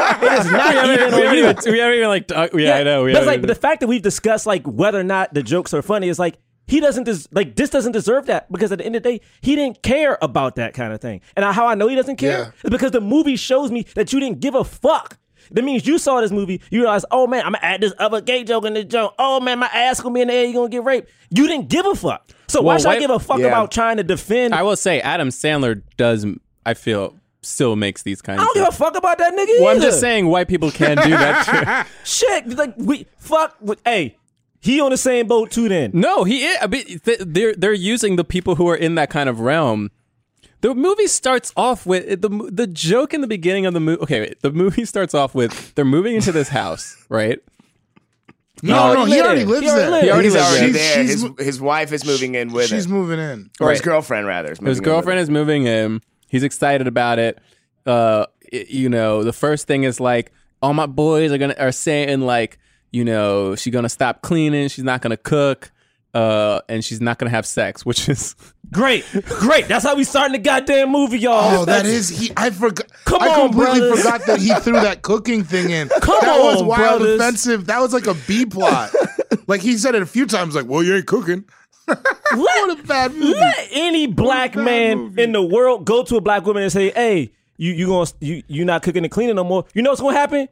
you. We haven't even like, I know. But the fact that we've discussed like whether or not the jokes are funny is like, this doesn't deserve that, because at the end of the day, he didn't care about that kind of thing. And how I know he doesn't care is because the movie shows me that you didn't give a fuck. That means you saw this movie, you realize, oh man, I'm gonna add this other gay joke in this joke. Oh man, my ass gonna be in the air, you gonna get raped. You didn't give a fuck. So why should I give a fuck about trying to defend? I will say Adam Sandler does, I feel, still makes these kinds of I don't give a fuck about that nigga Well, either. I'm just saying white people can do that shit. Like hey, he on the same boat too then. No, he is. I mean, they're using the people who are in that kind of realm. The movie starts off with the joke in the beginning of the movie. Okay, the movie starts off with they're moving into this house, right? No, he already lives there. He already He's lives already there. there. His wife is moving in with him. She's moving in. Or his girlfriend, rather. His girlfriend is moving in. He's excited about it. The first thing is like, all my boys are saying like, she's gonna stop cleaning, she's not gonna cook, and she's not gonna have sex, which is great. That's how we starting the goddamn movie, y'all. Oh, that is I forgot. I completely brothers. forgot that he threw that cooking thing in. That was on, wild brothers. offensive. That was like a B plot. Like he said it a few times. Like, well, you ain't cooking. What a bad movie. Let any black man in the world go to a black woman and say, "Hey, you not cooking and cleaning no more." You know what's gonna happen?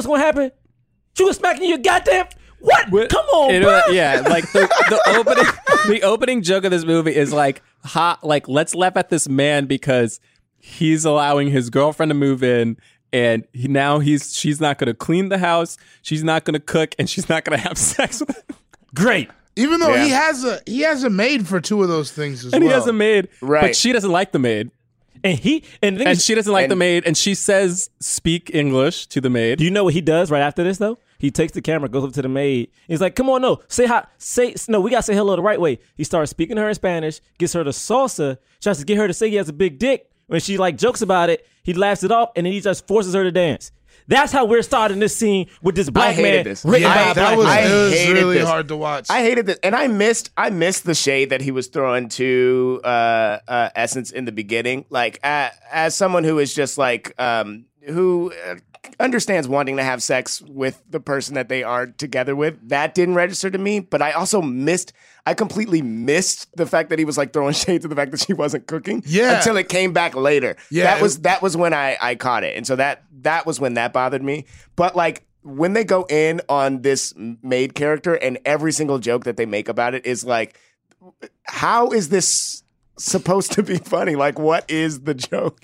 She was smacking you, goddamn. What? Come on, bro. Yeah, like the opening joke of this movie is like hot. Like, let's laugh at this man because he's allowing his girlfriend to move in, and she's not going to clean the house, she's not going to cook, and she's not going to have sex with him. Great. Even though he has a maid for two of those things as well. And he has a maid, right? But she doesn't like the maid. And she doesn't like the maid, and she says, "Speak English" to the maid. Do you know what he does right after this though? He takes the camera, goes up to the maid. He's like, "Come on, we gotta say hello the right way." He starts speaking to her in Spanish, gets her to salsa, tries to get her to say he has a big dick. When she like jokes about it, he laughs it off, and then he just forces her to dance. That's how we're starting this scene with this black man. This. Written by a black man. It was really hard to watch. I hated this, and I missed the shade that he was throwing to Essence in the beginning. Like as someone who is just like who understands wanting to have sex with the person that they are together with, that didn't register to me. But I completely missed the fact that he was like throwing shade to the fact that she wasn't cooking. Yeah. Until it came back later. Yeah. That was when I caught it. And so that was when that bothered me. But like when they go in on this maid character and every single joke that they make about it is like, how is this supposed to be funny? Like, what is the joke?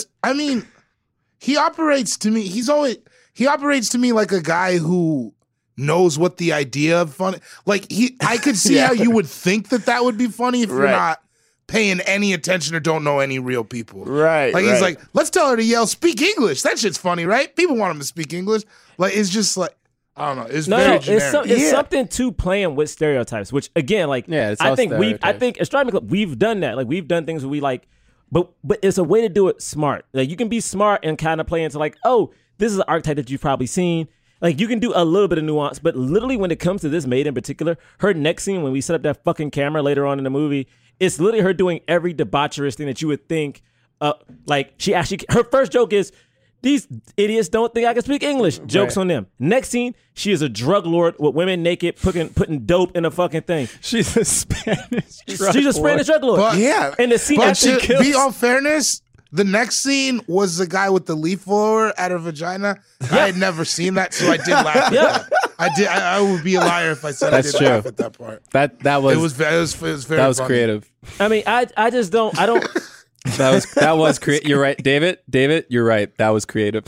He operates to me. He operates to me like a guy who knows what the idea of funny. Like I could see how you would think that would be funny if you're not paying any attention or don't know any real people. Right. Like he's like, let's tell her to yell, speak English. That shit's funny, right? People want him to speak English. Like it's just like I don't know. It's very generic. It's something to playing with stereotypes, which again, like I think Astronomy Club, we've done that. Like we've done things where we like, but it's a way to do it smart. Like you can be smart and kind of play into like, oh, this is an archetype that you've probably seen. Like you can do a little bit of nuance, but literally when it comes to this maid in particular, her next scene when we set up that fucking camera later on in the movie, it's literally her doing every debaucherous thing that you would think. Like she actually, her first joke is, these idiots don't think I can speak English. Jokes on them. Next scene, she is a drug lord with women naked, putting dope in a fucking thing. She's a Spanish drug She's a Spanish drug lord. But, and the scene but after to be all fairness, the next scene was the guy with the leaf blower at her vagina. I had never seen that, so I did laugh at that. I did. I would be a liar if I said I didn't laugh at that part. That was it was very that was funny. creative. I mean, I just don't. That was creative. You're right, David. You're right. That was creative.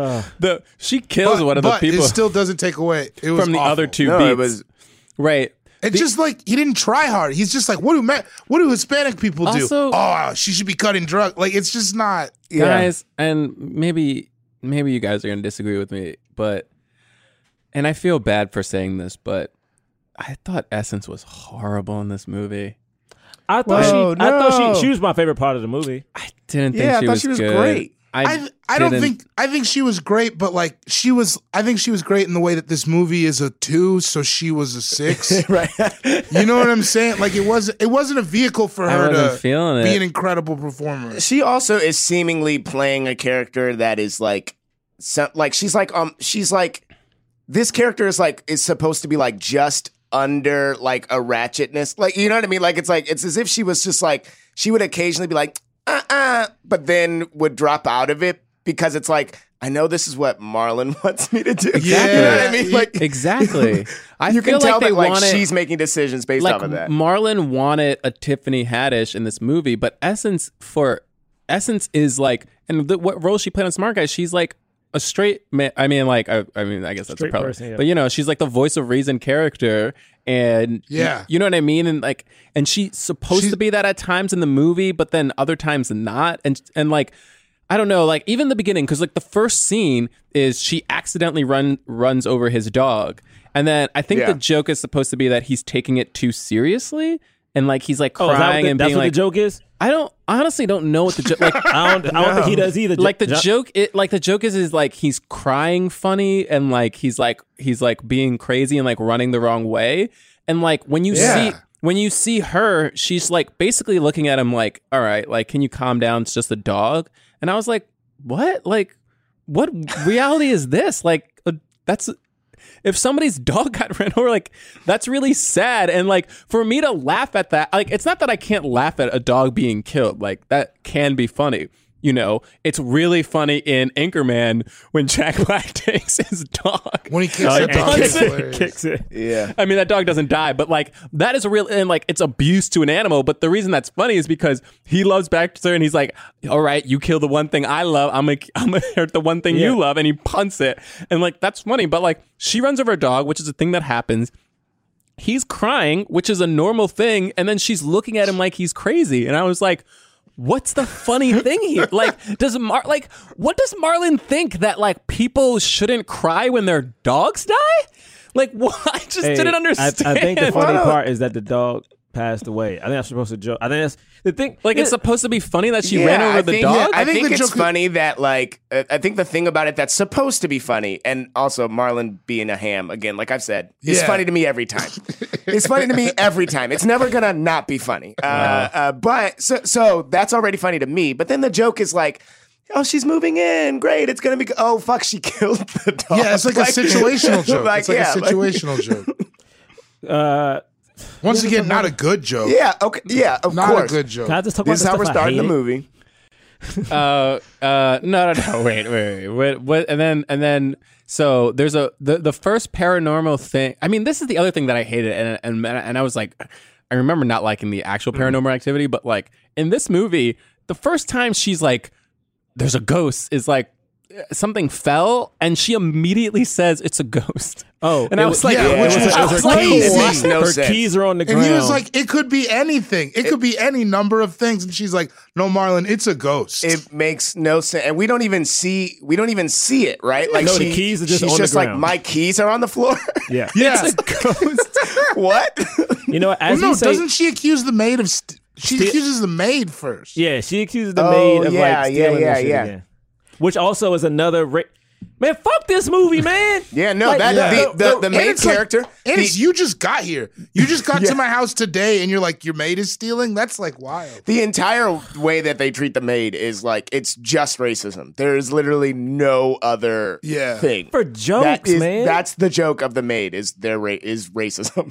She kills one of the people. But it still doesn't take away it was from the awful. other two beats. It was right. It's just like he didn't try hard. He's just like, what do Hispanic people do? Also, oh, she should be cutting drugs. Like it's just not. Guys, and maybe you guys are gonna disagree with me, and I feel bad for saying this, but I thought Essence was horrible in this movie. I thought she was my favorite part of the movie. I didn't think she was good. Great. I think she was great, but like I think she was great in the way that this movie is a 2, so she was a 6. Right. You know what I'm saying? Like it wasn't a vehicle for her to feeling be it. an incredible performer. She also is seemingly playing a character that is like she's like this character is supposed to be like just under like a ratchetness. Like, you know what I mean? Like it's as if she was just like, she would occasionally be like, but then would drop out of it because it's like, I know this is what Marlon wants me to do. Exactly. You know what I mean? Like exactly. You can tell they that like wanted, she's making decisions based off of that. Marlon wanted a Tiffany Haddish in this movie, but Essence is like, and what role she played on Smart Guys, she's like a straight man. I mean, I guess that's a problem. Person, yeah. But you know, she's like the voice of reason character, and you know what I mean. And she's supposed to be that at times in the movie, but then other times not. And like, I don't know, like even the beginning, because like the first scene is she accidentally runs over his dog, and then I think the joke is supposed to be that he's taking it too seriously, and like he's like crying and being like, "That's what the joke is." I honestly don't know what the joke. Like I don't think he does either. Like the joke is like he's crying funny and like he's like being crazy and like running the wrong way. And like when you see her, she's like basically looking at him like, all right, like can you calm down? It's just a dog. And I was like, what? Like what reality is this? Like that's. If somebody's dog got ran over, like that's really sad. And like for me to laugh at that, like it's not that I can't laugh at a dog being killed. Like that can be funny. You know, it's really funny in Anchorman when Jack Black takes his dog. When he kicks it. Yeah. I mean, that dog doesn't die, but like that is a real, and like it's abuse to an animal. But the reason that's funny is because he loves Baxter and he's like, all right, you kill the one thing I love. I'm gonna hurt the one thing you love. And he punts it. And like, that's funny. But like she runs over a dog, which is a thing that happens. He's crying, which is a normal thing. And then she's looking at him like he's crazy. And I was like, what's the funny thing here? Like, what does Marlon think that like people shouldn't cry when their dogs die? Like, what? I just didn't understand. I think the funny part is that the dog passed away. I think I'm supposed to joke. I think that's the thing. Like, it's supposed to be funny that she ran over the dog. I think it's funny that like I think the thing about it that's supposed to be funny, and also Marlon being a ham again, like I've said, is funny to me every time. It's funny to me every time. It's never gonna not be funny. But so that's already funny to me. But then the joke is like, oh, she's moving in. Great. It's going to be... Oh, fuck, she killed the dog. Yeah, it's like a situational joke. It's like a situational joke. Once again, not a good joke. Yeah, okay. Yeah, of course. Not a good joke. Can I just talk This is about how we're starting the movie. No. Wait. And then so there's the first paranormal thing. I mean, this is the other thing that I hated, and I was like, I remember not liking the actual Paranormal Activity, but like in this movie, the first time she's like, there's a ghost is like something fell, and she immediately says it's a ghost. Oh, and I was like, which was her crazy. keys. No Her sense. keys are on the ground. And he was like, it could be anything. It could be any number of things. And she's like, no, Marlon, it's a ghost. It makes no sense, and we don't even see it, right? Like, No, the keys are just she's on the just like, ground. my keys are on the floor. yeah. yeah. What? You know, as no, you say, doesn't she accuse the maid of... She accuses the maid first. yeah, she accuses the Oh, maid of yeah, like stealing yeah, the shit yeah. again. Which also is another... Man, fuck this movie, man. Yeah, no, Like, the And main it's like- character. and it's, you just got here. You just got Yeah. to my house today, and you're like, your maid is stealing? That's like wild. The entire way that they treat the maid is like it's just racism. There is literally no other thing. For jokes, man. That's the joke of the maid is is racism.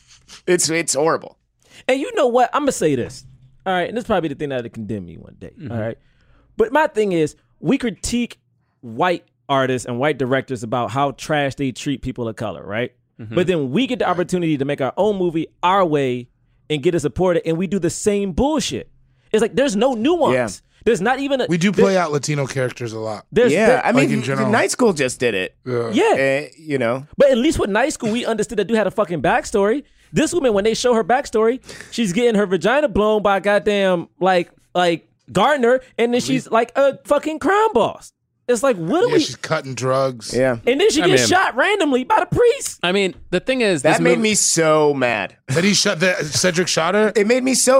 It's horrible. And you know what? I'm going to say this. All right. And this is probably the thing that'll condemn me one day. All right. But my thing is, we critique white artists and white directors about how trash they treat people of color, right? But then we get the opportunity to make our own movie our way and get it supported, and we do the same bullshit. It's like there's no nuance. Yeah. There's not even a... We do play out Latino characters a lot. I mean, in general. Night School just did it. Yeah. You know. But at least with Night School, we understood that dude had a fucking backstory. This woman, when they show her backstory, she's getting her vagina blown by a goddamn, like Gardner, and then she's like a fucking crime boss. It's like, what are we... She's cutting drugs. Yeah. And then she gets shot randomly by the priest. I mean, the thing is, That made me so mad. That Cedric shot her? It made me so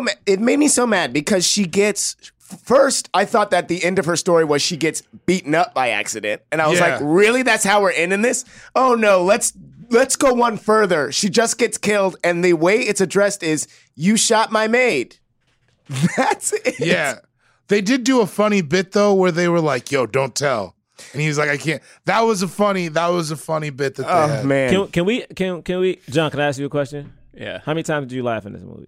mad because she gets... First, I thought that the end of her story was she gets beaten up by accident. And I was like, really? That's how we're ending this? Oh, no, let's go one further. She just gets killed, and the way it's addressed is, you shot my maid. That's it. Yeah. They did do a funny bit, though, where they were like, yo, don't tell. And he was like, I can't. That was a funny bit that they had. Man. Can we, John, can I ask you a question? Yeah. How many times did you laugh in this movie?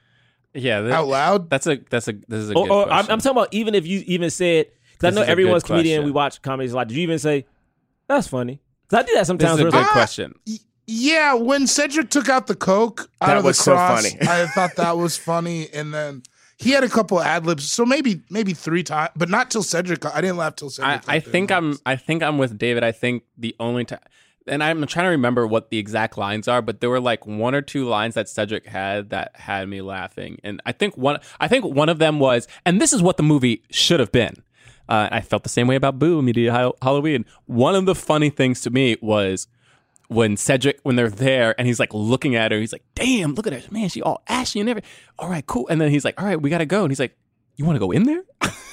Yeah. Out loud? This is a good Or I'm question. talking about even if you even said, because I know is a everyone's good comedian, question. we watch comedies a lot. Did you even say, that's funny? Because I do that sometimes. This is a where good it's like, question. Yeah, when Cedric took out the coke out That of the was so cross, funny. I thought that was funny. And then he had a couple ad libs, so maybe 3 times, but not till Cedric. I didn't laugh till Cedric. I think I'm with David. I think the only time, and I'm trying to remember what the exact lines are, but there were like 1 or 2 lines that Cedric had that had me laughing, and I think one of them was, and this is what the movie should have been. I felt the same way about Boo Media Halloween. One of the funny things to me was when they're there and he's like looking at her, he's like, damn, look at her, man, she all ashy and everything. All right, cool. And then he's like, all right, we gotta go. And he's like, you want to go in there?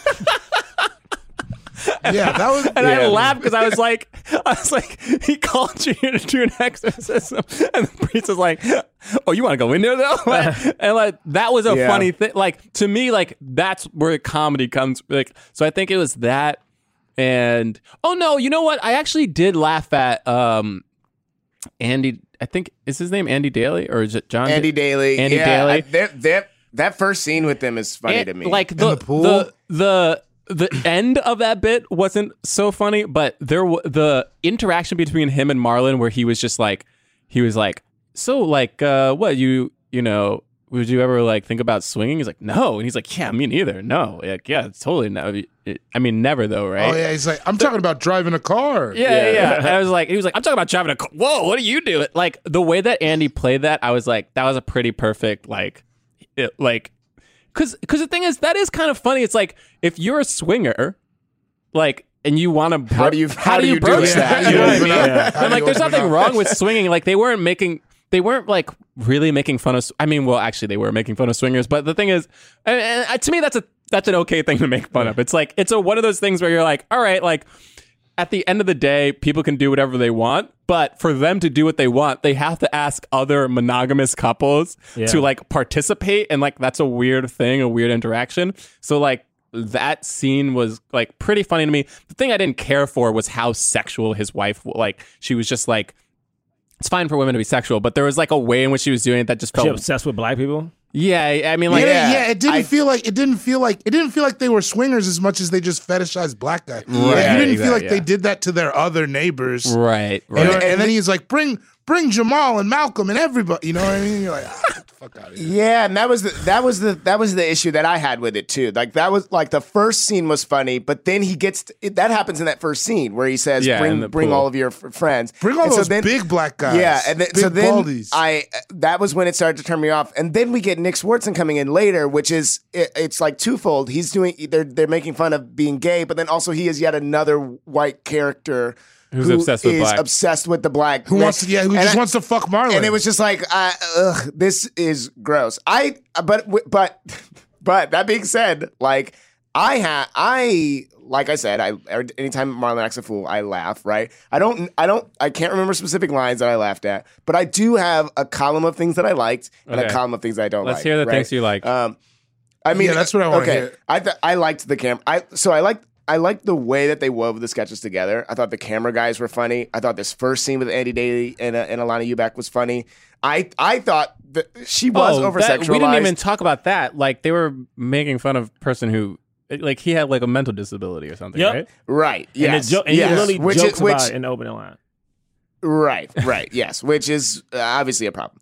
Yeah, that was. And I laughed because I was like, he called you here to do an exorcism, and the priest was like, oh, you want to go in there though? And like that was a funny thing. Like to me, like that's where the comedy comes. Like, so I think it was that. And oh no, you know what? I actually did laugh at Andy. I think is his name Andy Daly or is it John? Andy Daly. Andy Daly. That first scene with them is funny to me. Like In the pool? the end of that bit wasn't so funny, but the interaction between him and Marlon, where he was like, so like, what you know, would you ever like think about swinging? He's like, no, and he's like, yeah, me neither. No, like, yeah, totally no. I mean, never though, right? Oh yeah, he's like, I'm talking about driving a car. Yeah. He was like, I'm talking about driving a car. Whoa, what are you doing? Like the way that Andy played that, I was like, that was a pretty perfect because the thing is, that is kind of funny. It's like if you're a swinger, like, and you want to, how do you broach that? You know what I mean? And like, there's nothing wrong with swinging. Like they weren't like really making fun of. I mean, well, actually, they were making fun of swingers. But the thing is, and to me, that's an okay thing to make fun of. It's like it's one of those things where you're like, all right, like at the end of the day, people can do whatever they want. But for them to do what they want, they have to ask other monogamous couples to like participate. And like, that's a weird thing, a weird interaction. So like that scene was like pretty funny to me. The thing I didn't care for was how sexual his wife, like she was just like, it's fine for women to be sexual, but there was like a way in which she was doing it that just felt she obsessed with black people. Yeah, I mean, like, it didn't feel like they were swingers as much as they just fetishized black guys. Right, Like, you didn't feel like they did that to their other neighbors, right. And then he's like, bring bring Jamal and Malcolm and everybody. You know what I mean? You're like, get the fuck out of here. Yeah, and that was the issue that I had with it too. Like that was like the first scene was funny, but then he gets that happens in that first scene where he says, "Bring all of your friends, bring all those big black guys." Yeah, and then, big baldies. that was when it started to turn me off. And then we get Nick Swartzen coming in later, which is it's like twofold. They're making fun of being gay, but then also he is yet another white character. Who's obsessed with the black. Who just wants to fuck Marlon. And it was just like, this is gross. But that being said, like like I said, anytime Marlon acts a fool, I laugh, right? I can't remember specific lines that I laughed at, but I do have a column of things that I liked and a column of things that I don't like. Let's hear the things you like. I mean, that's what I want to hear. I liked the camera. I liked the way that they wove the sketches together. I thought the camera guys were funny. I thought this first scene with Andy Daly and Alana Eubank was funny. I thought that she was over-sexualized. We didn't even talk about that. Like, they were making fun of a person who, like, he had, like, a mental disability or something, right? Right, yes. And he really jokes about it in the opening line. Right, yes, which is obviously a problem.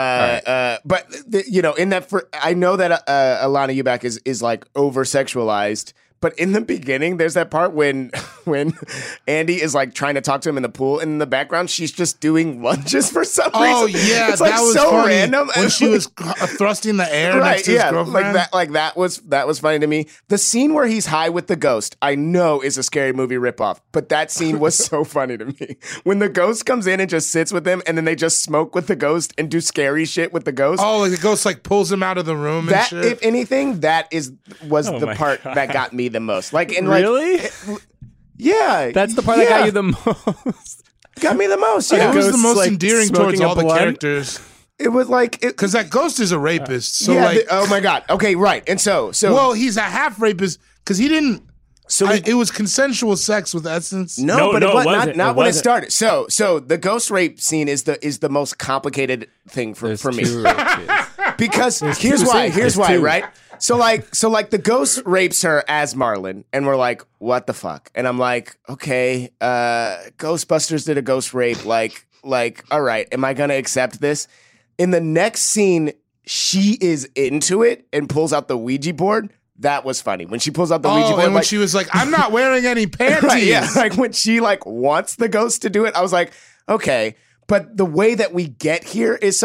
But, in that, I know that Alana Eubank is like, over-sexualized. But in the beginning, there's that part when Andy is like trying to talk to him in the pool, and in the background, she's just doing lunges for some reason. Oh yeah, it's like that was so funny. Random When she was thrusting the air next to his girlfriend. That was funny to me. The scene where he's high with the ghost, I know is a Scary Movie ripoff, but that scene was so funny to me. When the ghost comes in and just sits with him, and then they just smoke with the ghost and do scary shit with the ghost. Oh, like the ghost like pulls him out of the room. That, and shit. if anything, was the part that got me the most. Like, and really? Yeah, that's the part that got you the most. Got me the most. Yeah, it was the most endearing towards all the characters. It was like because that ghost is a rapist. So oh my god. Okay, right. And so well, he's a half rapist because he didn't. So it was consensual sex with Essence. No, but not when it started. So the ghost rape scene is the most complicated thing for me. Because here's why, right? So like the ghost rapes her as Marlon, and we're like, what the fuck? And I'm like, okay, Ghostbusters did a ghost rape. Like, all right, am I gonna accept this? In the next scene, she is into it and pulls out the Ouija board. That was funny when she pulls out the Ouija board. And when she was like, "I'm not wearing any panties." Right, yeah, like when she like wants the ghost to do it, I was like, okay. But the way that we get here is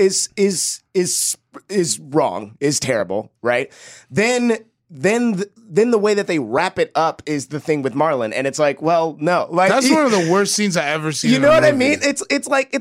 wrong, is terrible, right? Then the way that they wrap it up is the thing with Marlon, and it's like, well, no, like that's one of the worst scenes I ever seen. You know what I mean? It's like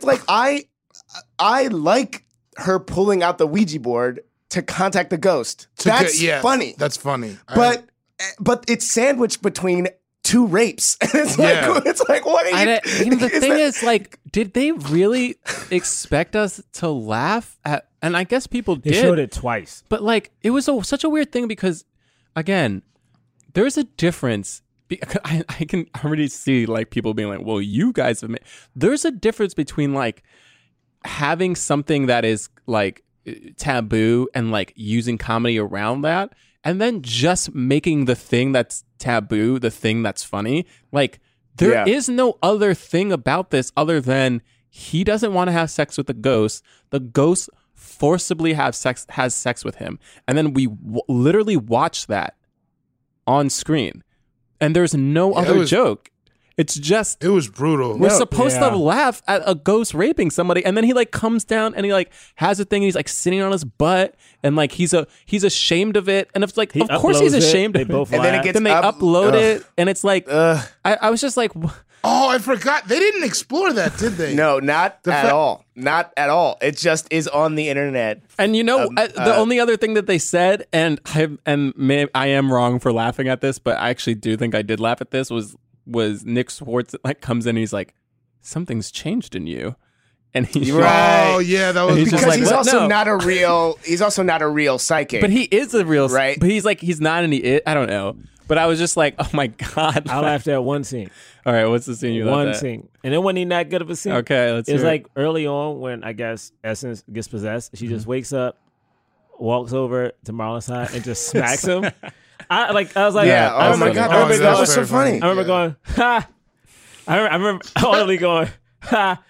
I like her pulling out the Ouija board to contact the ghost. That's funny. That's funny. But it's sandwiched between two rapes. It's like what are you? The thing is, like, did they really expect us to laugh at? And I guess people did. They showed it twice. But like, it was such a weird thing because, again, there's a difference. I can already see like people being like, "Well, you guys have made." There's a difference between like having something that is like taboo and like using comedy around that, and then just making the thing that's taboo the thing that's funny. Like there is no other thing about this other than he doesn't want to have sex with the ghost forcibly has sex with him, and then we literally watch that on screen, and there's no other joke. It's just it was brutal. We're supposed to laugh at a ghost raping somebody, and then he like comes down and he like has a thing and he's like sitting on his butt and like he's ashamed of it, and it's like of course he's ashamed of it. And then they upload it, and it's like I was just like, oh, I forgot they didn't explore that, did they? No, not at all. Not at all. It just is on the internet. And you know, the only other thing that they said, and I am wrong for laughing at this, but I actually do think I did laugh at this, was Nick Swartz like comes in and he's like, something's changed in you. And he's right. Oh yeah, that was because like, he's also not a real psychic. But he is a real right. But he's not any I don't know. But I was just like, oh my God. I laughed at one scene. All right, what's the scene you laughed at? One scene. And it wasn't even that good of a scene. Okay, let's hear it. It's like early on when I guess Essence gets possessed. She just wakes up, walks over to Marlon's side and just smacks him. I was like, yeah, oh my God, that was so funny. I remember going, ha. I remember audibly going, ha.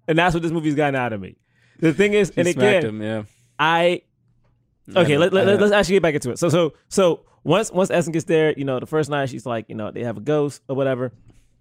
And that's what this movie's gotten out of me. The thing is, He and smacked again, him, okay, let's actually get back into it. So once Essen gets there, the first night she's like, they have a ghost or whatever.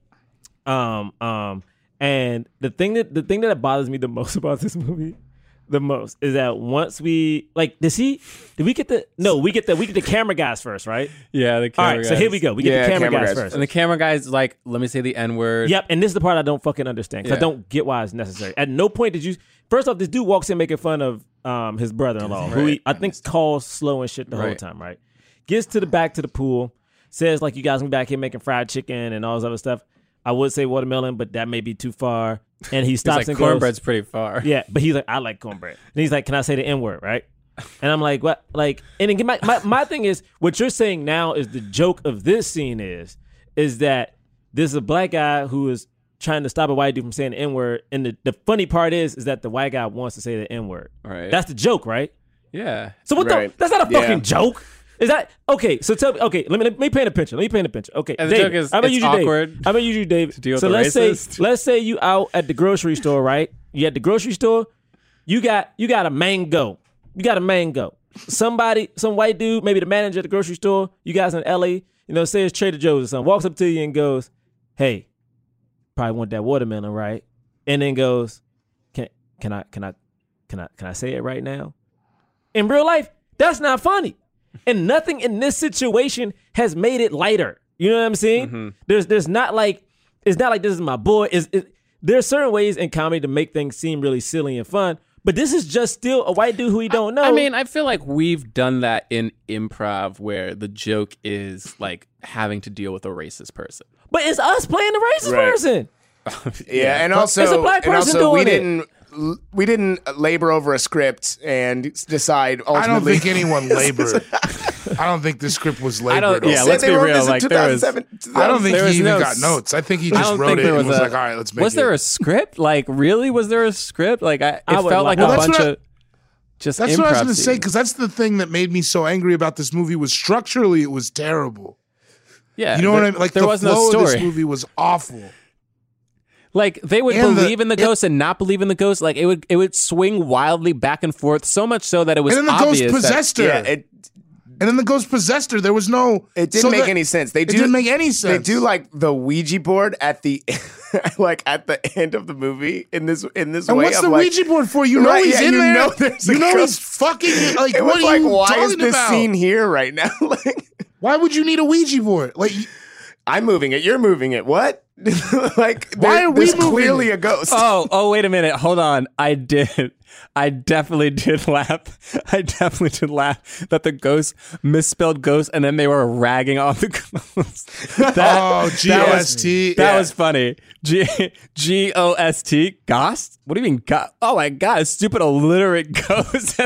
And the thing that bothers me the most about this movie, is that once we get the camera guys first, right? Yeah, the camera All right, guys. so here we go. We get the camera guys first. And the camera guy's like, let me say the N-word. Yep, and this is the part I don't fucking understand because I don't get why it's necessary. At no point did you. First off, this dude walks in making fun of his brother-in-law, who I think calls slow and shit the whole time, right? Gets to the back to the pool, says like, you guys can be back here making fried chicken and all this other stuff. I would say watermelon, but that may be too far. And he stops He's like, and cornbread's goes, pretty far. Yeah, but he's like, I like cornbread. And he's like, can I say the N-word, right? And I'm like, what? Like, and again, my thing is, what you're saying now is the joke of this scene is that this is a black guy who is trying to stop a white dude from saying the N-word. And the funny part is that the white guy wants to say the N-word. Right. That's the joke, right? Yeah. So what that's not a fucking joke. Is that okay? So tell me. Okay, let me paint a picture. Okay, And the David, joke is I'm gonna it's use you, awkward. David. I'm gonna use you, David. To deal with so the let's say you out at the grocery store, right? You at the grocery store. You got a mango. Some white dude, maybe the manager at the grocery store. You guys in LA, say it's Trader Joe's or something. Walks up to you and goes, "Hey, probably want that watermelon, right?" And then goes, "Can I say it right now?" In real life, that's not funny. And nothing in this situation has made it lighter. You know what I'm saying? Mm-hmm. There's not like, it's not like this is my boy. There are certain ways in comedy to make things seem really silly and fun, but this is just still a white dude who we don't know. I mean, I feel like we've done that in improv where the joke is like having to deal with a racist person. But it's us playing the racist person. Yeah, and also, it's a black person doing it. We didn't labor over a script and decide ultimately. I don't think anyone labored. I don't think the script was labored. Let's be real. Like there was, I don't think he even got notes. I think he just wrote it and was like, all right, let's make it. Was there a script? Like, really? Was there a script? Like, it felt like a bunch of just That's what I was going to say, scenes. because that's the thing that made me so angry about this movie was structurally it was terrible. Yeah. You know what I mean? Like, there the was flow no story. of this movie was awful. Like they would believe in the ghost and not believe in the ghost. Like it would swing wildly back and forth, so much so that it was and then the obvious ghost possessed her. And then the ghost possessed her. There was no. It didn't make any sense. It didn't make any sense. They do like the Ouija board at the like at the end of the movie in this And way. what's the Ouija board for? You know he's in there. You know he's fucking like. It What was are like, you why is talking this about? scene here right now? Like, why would you need a Ouija board? Like, I'm moving it. You're moving it. What? Like, why are we there's moving clearly it? a ghost. Oh, wait a minute. Hold on. I definitely did laugh. I definitely did laugh that the ghost misspelled ghost and then they were ragging on the ghost. G-O-S-T. That was funny. G-O-S-T. Ghost? What do you mean, ghost? Oh my God, stupid illiterate ghost.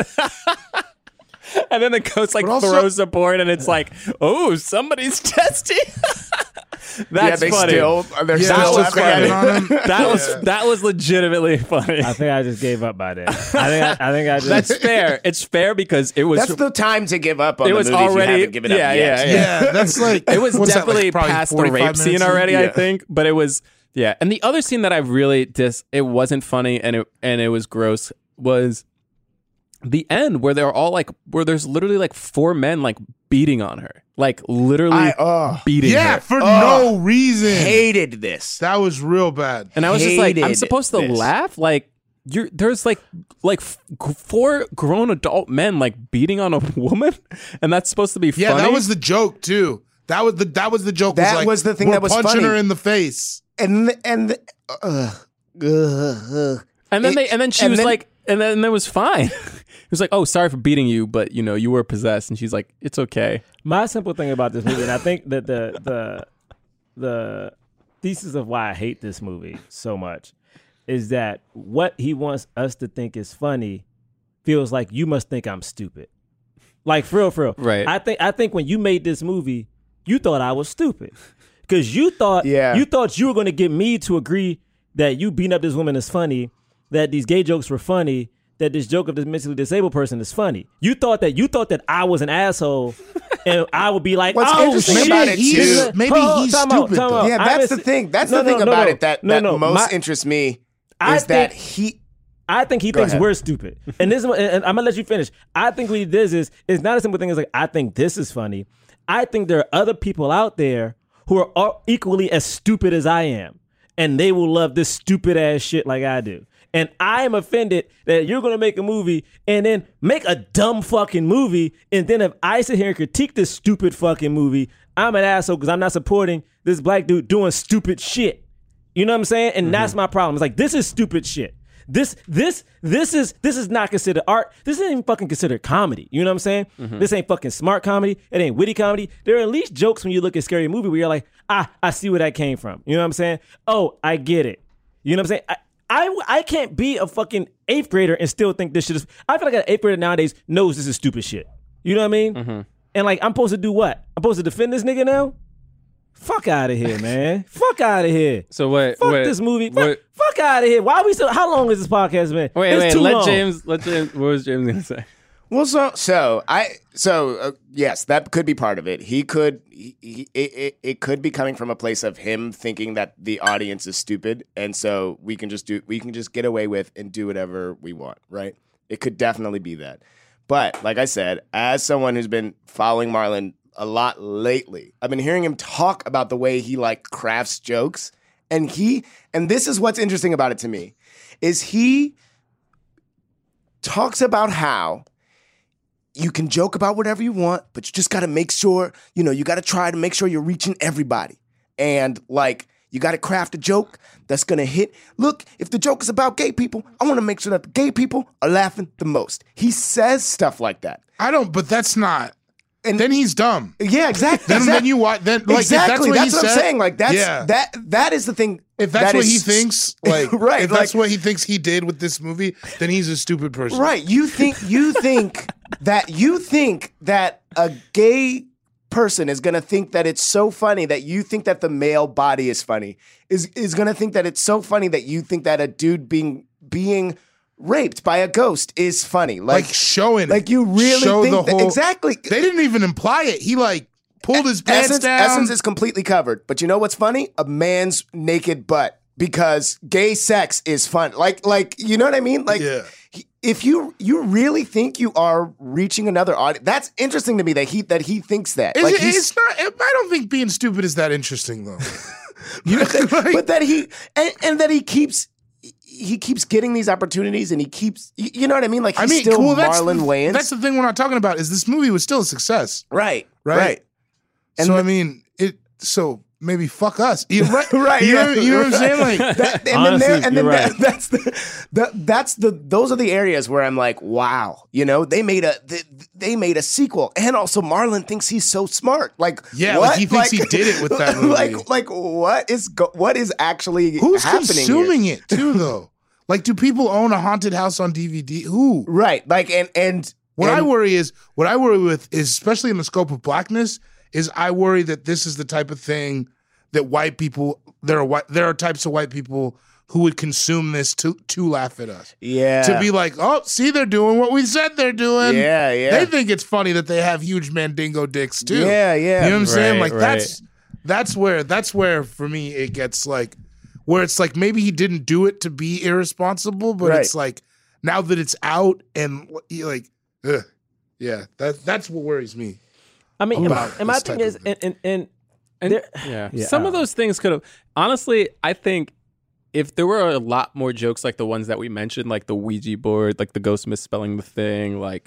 And then the ghost like throws the board and it's like, oh, somebody's testy. That's funny. They're Yeah, still that was laughing at funny. it. That was legitimately funny. I think I just gave up by then. I think I just. That's fair. It's fair because it was. That's the time to give up on it the was movies already. you haven't given up yet. Yeah, that's like It was what's that, definitely like, probably past the 45 rape scene minutes? already, Yeah. I think. But it was, yeah. And the other scene that I really it wasn't funny and it was gross was the end where they're all like, where there's literally like 4 men like beating on her, like literally beating her. Yeah, for no reason. Hated this. That was real bad. And I was just like, I'm hated supposed to this. laugh? Like, there's like 4 grown adult men like beating on a woman, and that's supposed to be funny. Yeah, that was the joke too. That was the joke. That like, was the thing we're that was punching funny. her in the face. And then she was like, and then it was fine. It was like, oh, sorry for beating you, but you were possessed, and she's like, it's okay. My simple thing about this movie, and I think that the thesis of why I hate this movie so much is that what he wants us to think is funny feels like you must think I'm stupid. Like for real. Right. I think when you made this movie, you thought I was stupid because you thought you were going to get me to agree that you beating up this woman is funny, that these gay jokes were funny, that this joke of this mentally disabled person is funny. You thought that I was an asshole, and I would be like, What's oh interesting shit, about it, too- maybe he's stupid, though. Yeah, that's the thing. That's the thing about it that most interests me. I think he thinks we're stupid. And this, and I'm gonna let you finish. I think what he does is not a simple thing as like, I think this is funny. I think there are other people out there who are equally as stupid as I am, and they will love this stupid ass shit like I do. And I am offended that you're gonna make a movie and then make a dumb fucking movie, and then if I sit here and critique this stupid fucking movie, I'm an asshole because I'm not supporting this black dude doing stupid shit. You know what I'm saying? And that's my problem. It's like, this is stupid shit. This is not considered art. This isn't even fucking considered comedy. You know what I'm saying? This ain't fucking smart comedy. It ain't witty comedy. There are at least jokes when you look at Scary Movie where you're like, I see where that came from. You know what I'm saying? Oh, I get it. You know what I'm saying? I can't be a fucking 8th grader and still think this shit is. I feel like an 8th grader nowadays knows this is stupid shit. You know what I mean? And like, I'm supposed to do what? I'm supposed to defend this nigga now? Fuck out of here, man. Fuck out of here. So wait, fuck this movie. Fuck out of here. Why are we so? How long has this podcast been? Wait. Let James. What was James gonna say? Well, yes, that could be part of it. It could be coming from a place of him thinking that the audience is stupid, and so we can just get away with and do whatever we want, right? It could definitely be that. But like I said, as someone who's been following Marlon a lot lately, I've been hearing him talk about the way he like crafts jokes, and this is what's interesting about it to me, is he talks about how you can joke about whatever you want, but you just got to make sure, you got to try to make sure you're reaching everybody. And like, you got to craft a joke that's going to hit. Look, if the joke is about gay people, I want to make sure that the gay people are laughing the most. He says stuff like that. But that's not. And then he's dumb. Yeah, exactly. Then you watch. Then like, exactly. That's what I'm saying. Like that is the thing. If that's what he thinks, like right, if that's what he thinks he did with this movie, then he's a stupid person. Right. You think that a gay person is gonna think that it's so funny that you think that the male body is funny, is gonna think that it's so funny that you think that a dude being raped by a ghost is funny. Like showing like you really show think the whole, exactly. They didn't even imply it. He like pulled his pants down. Essence is completely covered. But you know what's funny? A man's naked butt, because gay sex is fun. Like you know what I mean? Like if you really think you are reaching another audience, that's interesting to me that he thinks that. It's not. I don't think being stupid is that interesting though. But that he keeps getting these opportunities, and he keeps, you know what I mean? Like, he's still Marlon Wayans. That's the thing we're not talking about, is this movie was still a success. Right. And so, so maybe fuck us. Right. You know what I'm saying? Like, those are the areas where I'm like, wow, they made a sequel, and also Marlon thinks he's so smart. Like, yeah, what? Like he thinks he did it with that movie. like what is actually who's happening consuming here? it too though? Like, do people own a haunted house on DVD? Who? Right. Like, and what I worry with is, especially in the scope of blackness, is I worry that this is the type of thing that white people, there are types of white people who would consume this to laugh at us. Yeah. To be like, oh, see, they're doing what we said they're doing. Yeah. They think it's funny that they have huge mandingo dicks too. Yeah. You know what I'm saying? Like, right. that's where for me it gets like, where it's like maybe he didn't do it to be irresponsible, but it's like now that it's out and like, that's what worries me. I mean, and my thing is, some of those things could have, honestly, I think if there were a lot more jokes like the ones that we mentioned, like the Ouija board, like the ghost misspelling the thing, like,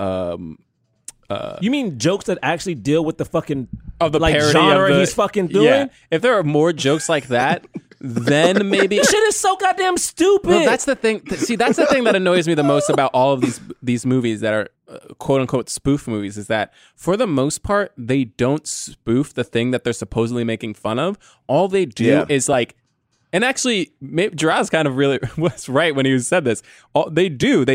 you mean jokes that actually deal with the fucking of the like parody genre of the, he's fucking doing? Yeah. If there are more jokes like that, then maybe this shit is so goddamn stupid. Well, that's the thing. See, that's the thing that annoys me the most about all of these movies that are quote unquote spoof movies, is that for the most part they don't spoof the thing that they're supposedly making fun of. All they do is like, and actually, Jaraz kind of really was right when he said this. They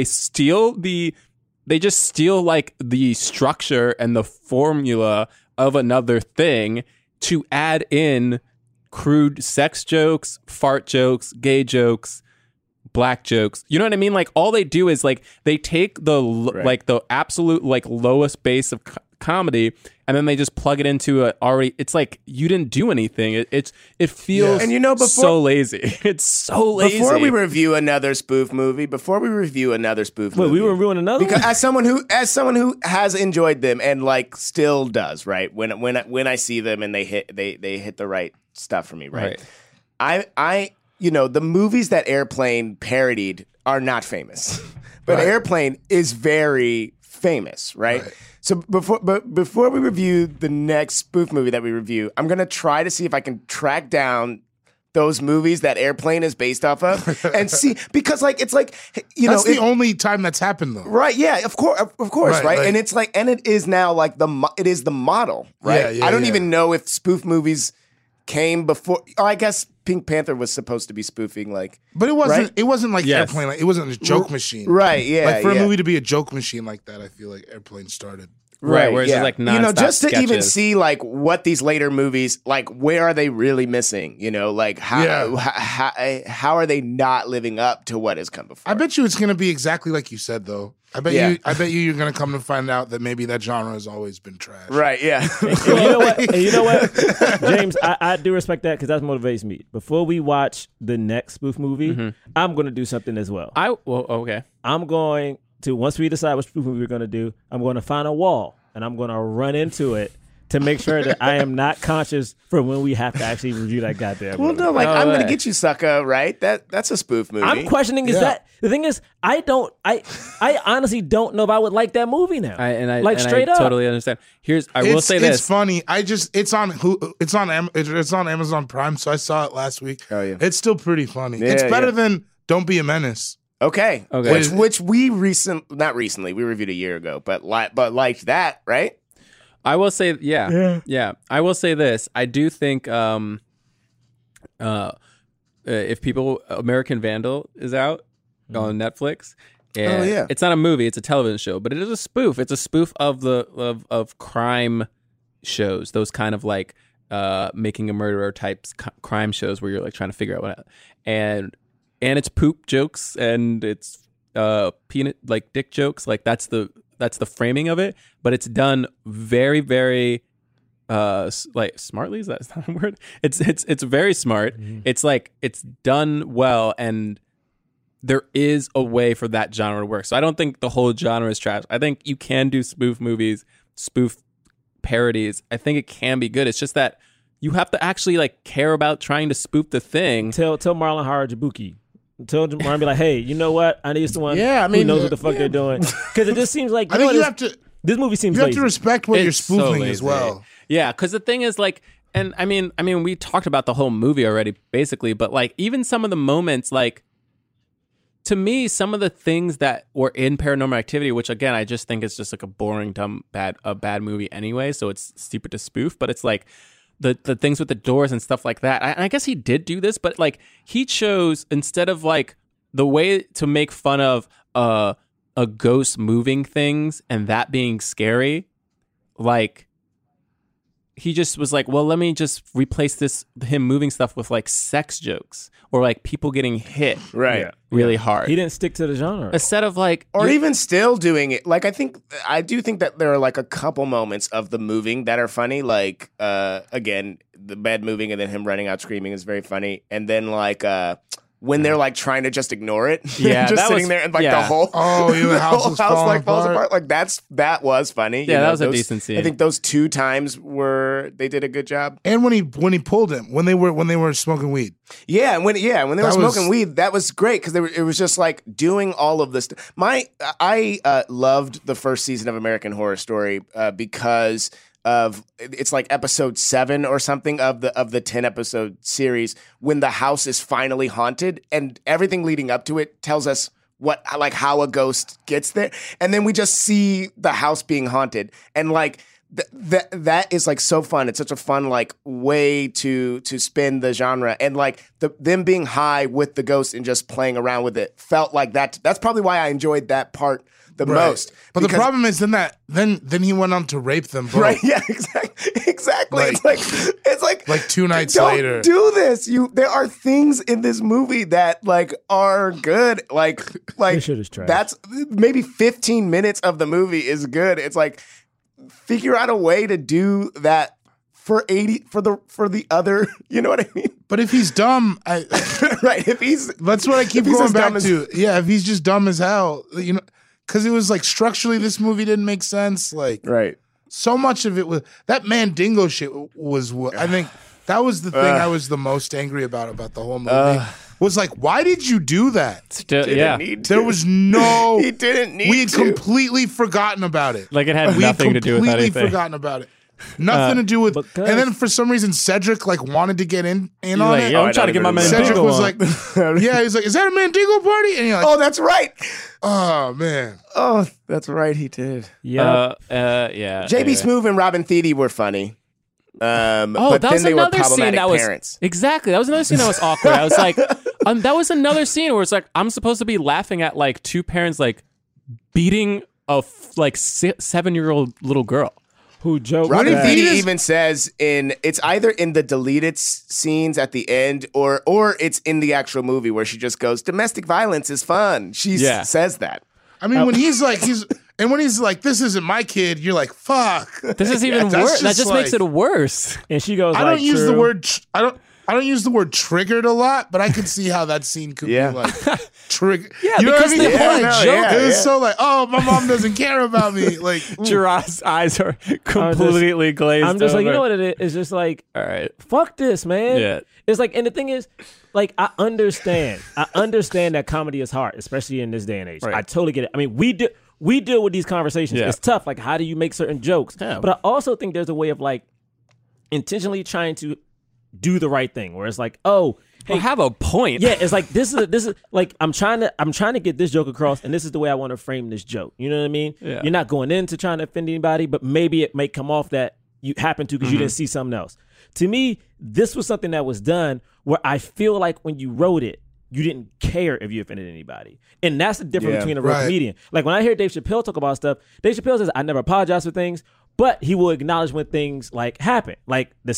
just steal like the structure and the formula of another thing to add in crude sex jokes, fart jokes, gay jokes, black jokes. You know what I mean? Like, all they do is like they take the like the absolute like lowest base of comedy, and then they just plug it into a already. It's like you didn't do anything. It feels And so lazy. It's so lazy. Before we review another spoof movie, Wait, we were reviewing another because one? as someone who has enjoyed them and like still does, right? When I see them and they hit the right stuff for me, right? I the movies that Airplane parodied are not famous, but Airplane is very famous, right? So before we review the next spoof movie that we review, I'm gonna try to see if I can track down those movies that Airplane is based off of and see, because like it's like that's the only time that's happened though, right? Yeah, of course, right? And it's like, and it is now like it is the model, right? I don't even know if spoof movies came before. Oh, I guess Pink Panther was supposed to be spoofing, like, but it wasn't. Right? It wasn't like Airplane. Like, it wasn't a joke machine, right? Yeah, like for a movie to be a joke machine like that, I feel like Airplane started. Right, where it's just like nonstop just to sketches. even see like what these later movies, like where are they really missing? Like how are they not living up to what has come before? I bet you it's gonna be exactly like you said though. I bet you're gonna come to find out that maybe that genre has always been trash. Right? Yeah. And you know what, James, I do respect that because that motivates me. Before we watch the next spoof movie, I'm gonna do something as well. Okay. I'm going to, once we decide what spoof movie we're going to do, I'm going to find a wall and I'm going to run into it to make sure that I am not conscious for when we have to actually review that goddamn movie. Well, no, like I'm going to get you, sucker, right? That's a spoof movie. I'm questioning that the thing is I honestly don't know if I would like that movie now. Straight up. Totally understand. I will say this. It's funny. It's on Amazon Prime, so I saw it last week. Oh yeah. It's still pretty funny. It's better than Don't Be a Menace. Okay. Which we not recently, we reviewed a year ago, but liked that, right? I will say, yeah. I will say this. I do think if American Vandal is out on Netflix, and it's not a movie, it's a television show, but it is a spoof. It's a spoof of of crime shows, those kind of like Making a Murderer types crime shows where you're like trying to figure out what, and it's poop jokes and it's peanut like dick jokes, like that's the framing of it, but it's done very, very like smartly. Is that not a word? It's very smart. Mm-hmm. It's like it's done well, and there is a way for that genre to work. So I don't think the whole genre is trash. I think you can do spoof movies, spoof parodies. I think it can be good. It's just that you have to actually like care about trying to spoof the thing. Tell Marlon Harajubuki. Tell Marlon, be like, hey, you know what? I need someone who knows what the fuck they're doing. Because it just seems like this movie seems you have lazy. to respect what you're spoofing as well. Yeah, because the thing is like, and I mean, we talked about the whole movie already, basically, but like even some of the moments, like to me, some of the things that were in Paranormal Activity, which again, I just think it's just like a boring, dumb, bad movie anyway, so it's stupid to spoof, but it's like the things with the doors and stuff like that. I guess he did do this, but like he chose, instead of like the way to make fun of a ghost moving things and that being scary, like he just was like, well, let me just replace him moving stuff with like sex jokes or like people getting hit really hard. He didn't stick to the genre. Instead of like, or even still doing it. Like I do think that there are like a couple moments of the moving that are funny. Like again, the bed moving and then him running out screaming is very funny. And then like when they're like trying to just ignore it, just sitting there and like the whole the house falls apart. Like that was funny. Yeah, that was a decent scene. I think those two times they did a good job. And when he pulled him when they were smoking weed. Yeah, when they were smoking weed, that was great because it was just like doing all of this. I loved the first season of American Horror Story because of it's like episode 7 or something of the 10 episode series when the house is finally haunted and everything leading up to it tells us how a ghost gets there, and then we just see the house being haunted and like that is like so fun. It's such a fun like way to spin the genre, and like them being high with the ghost and just playing around with it felt like that. That's probably why I enjoyed that part the most. But the problem is then he went on to rape them both. Right? Yeah, exactly. It's like 2 nights don't later. Do this. There are things in this movie that like are good. Like this shit is trash. That's maybe 15 minutes of the movie is good. It's like figure out a way to do that for the other, you know what I mean? But if he's dumb, right? That's what I keep going back to. Yeah, if he's just dumb as hell, you know, because it was like structurally, this movie didn't make sense. Like, right. So much of it was that Mandingo shit was what I think that was the thing I was the most angry about the whole movie. Was like, why did you do that? There was no. He didn't need. We had completely forgotten about it. Like it had nothing to do with anything. Completely forgotten about it. Nothing to do with. And then for some reason, Cedric like wanted to get in on like, it. Yo, I'm trying to get my Mandingo Cedric was on. like, yeah, he's like, is that a Mandingo party? And you're like, oh, that's right. Oh man. Oh, that's right. He did. Yeah. JB Smoove and Robin Thede were funny. But that then was they were another scene that was parents. exactly. That was another scene that was awkward. I was like, that was another scene where it's like I'm supposed to be laughing at like two parents like beating a 7-year-old little girl. Who joked? Robin Thede even says it's either in the deleted scenes at the end or it's in the actual movie where she just goes, domestic violence is fun. She says that. I mean, when he's like, this isn't my kid, you're like, fuck. This is even worse. That just makes it worse. And she goes, I don't use the word, I don't use the word triggered a lot, but I can see how that scene could be like triggered. Yeah, you know because what I mean? the whole joke it was so like, oh, my mom doesn't care about me. Like, Gerard's eyes are completely glazed. I'm just over. like, you know what it is? It's just like, all right, fuck this, man. Yeah. It's like, and the thing is, like, I understand that comedy is hard, especially in this day and age. Right. I totally get it. I mean, we deal with these conversations. Yeah. It's tough. Like, how do you make certain jokes? Yeah. But I also think there's a way of like intentionally trying to do the right thing, where it's like, oh, hey, have a point. Yeah, it's like this is like I'm trying to get this joke across, and this is the way I want to frame this joke. You know what I mean? Yeah. You're not going into trying to offend anybody, but maybe it may come off that you happen to because you didn't see something else. To me, this was something that was done where I feel like when you wrote it, you didn't care if you offended anybody. And that's the difference between a real comedian. Like when I hear Dave Chappelle talk about stuff, Dave Chappelle says, I never apologize for things, but he will acknowledge when things like happen. Like the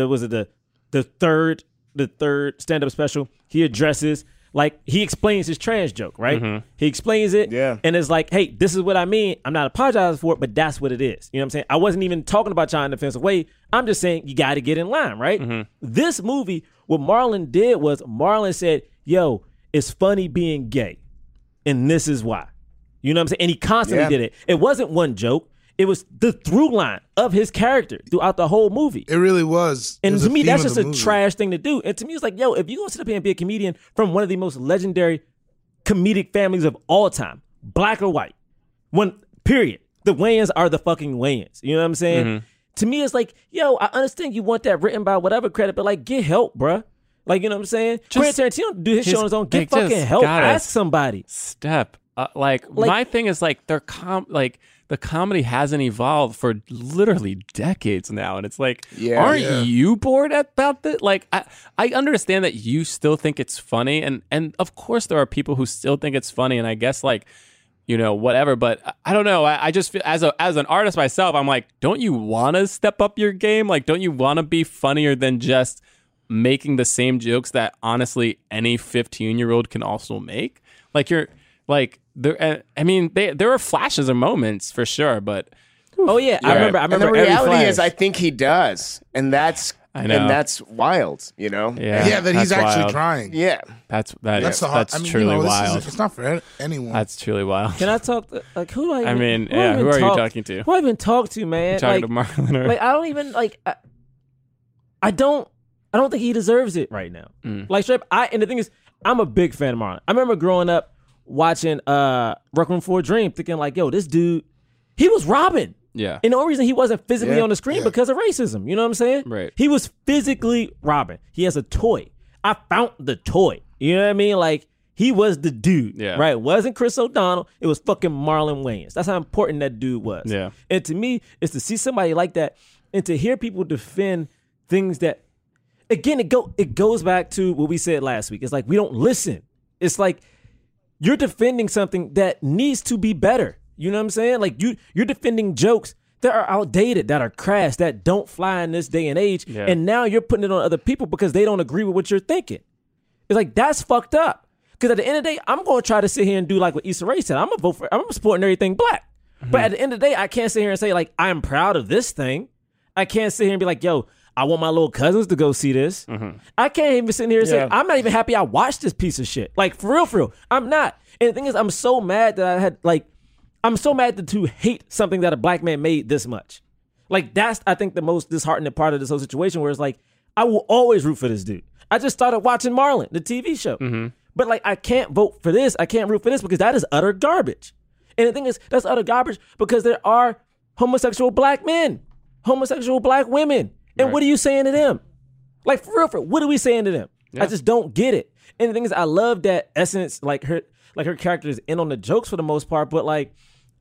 third stand-up special, he addresses, like he explains his trans joke, right? Mm-hmm. He explains it and it's like, hey, this is what I mean. I'm not apologizing for it, but that's what it is. You know what I'm saying? I wasn't even talking about China in an offensive way. I'm just saying you got to get in line, right? Mm-hmm. This movie, what Marlon did was Marlon said, yo, it's funny being gay. And this is why. You know what I'm saying? And he constantly did it. It wasn't one joke. It was the through line of his character throughout the whole movie. It really was. And to me, that's just a trash thing to do. And to me, it's like, yo, if you're going to sit up here and be a comedian from one of the most legendary comedic families of all time, black or white, period. The Wayans are the fucking Wayans. You know what I'm saying? Mm-hmm. To me, it's like, yo, I understand you want that written by whatever credit, but like, get help, bruh. Like, you know what I'm saying? Quentin Tarantino do his show on his own. Get fucking help. Ask somebody. Step. My thing is like the comedy hasn't evolved for literally decades now, and it's like, aren't you bored about that? Like, I understand that you still think it's funny, and of course there are people who still think it's funny, and I guess like, you know, whatever. But I don't know. I just feel as an artist myself, I'm like, don't you want to step up your game? Like, don't you want to be funnier than just making the same jokes that honestly any 15-year-old can also make? Like you're like there. I mean, there are flashes of moments for sure, but oh yeah, I remember. And the reality is, I think he does, and that's wild. You know, that he's actually trying. Yeah, that's truly wild. It's not for anyone. That's truly wild. Can I talk? Like who do I? Who are you talking to? Who I even talk to, man? You're talking to Marlon. Like I don't even like. I don't think he deserves it right now. Like straight up, and the thing is, I'm a big fan of Marlon. I remember growing up watching Requiem for a Dream, thinking like, yo, this dude, he was Robin. Yeah. And the only reason he wasn't physically on the screen because of racism. You know what I'm saying? Right. He was physically Robin. He has a toy. I found the toy. You know what I mean? Like, he was the dude. Yeah. Right? It wasn't Chris O'Donnell. It was fucking Marlon Wayans. That's how important that dude was. Yeah. And to me, it's to see somebody like that and to hear people defend things that, again, it goes back to what we said last week. It's like we don't listen. It's like you're defending something that needs to be better. You know what I'm saying? Like you're defending jokes that are outdated, that are crass, that don't fly in this day and age. Yeah. And now you're putting it on other people because they don't agree with what you're thinking. It's like, that's fucked up. Because at the end of the day, I'm going to try to sit here and do like what Issa Rae said. I'm supporting everything black. But at the end of the day, I can't sit here and say, like, I'm proud of this thing. I can't sit here and be like, yo, I want my little cousins to go see this. I can't even sit here and say, I'm not even happy I watched this piece of shit. Like, for real. I'm not. And the thing is, I'm so mad that I'm so mad to hate something that a black man made this much. Like, that's, I think, the most disheartening part of this whole situation, where it's like, I will always root for this dude. I just started watching Marlon, the TV show. But, like, I can't vote for this. I can't root for this because that is utter garbage. And the thing is, that's utter garbage because there are homosexual black men, homosexual black women. And what are you saying to them? Like, for real, what are we saying to them? I just don't get it. And the thing is, I love that Essence, like her character is in on the jokes for the most part, but like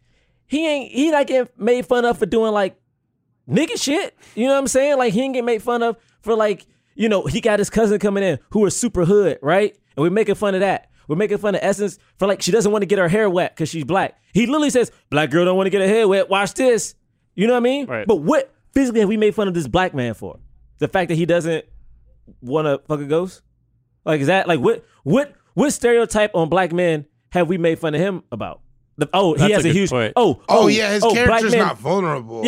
he not getting made fun of for doing like nigga shit. You know what I'm saying? Like, he ain't getting made fun of for like, you know, he got his cousin coming in who is super hood, right? And we're making fun of that. We're making fun of Essence for like, she doesn't want to get her hair wet because she's black. He literally says, black girl don't want to get her hair wet. Watch this. You know what I mean? Right. But what physically have we made fun of this black man for? The fact that he doesn't want to fuck a ghost? Like, is that like what stereotype on black men have we made fun of him about? He has a huge point. His character's not vulnerable.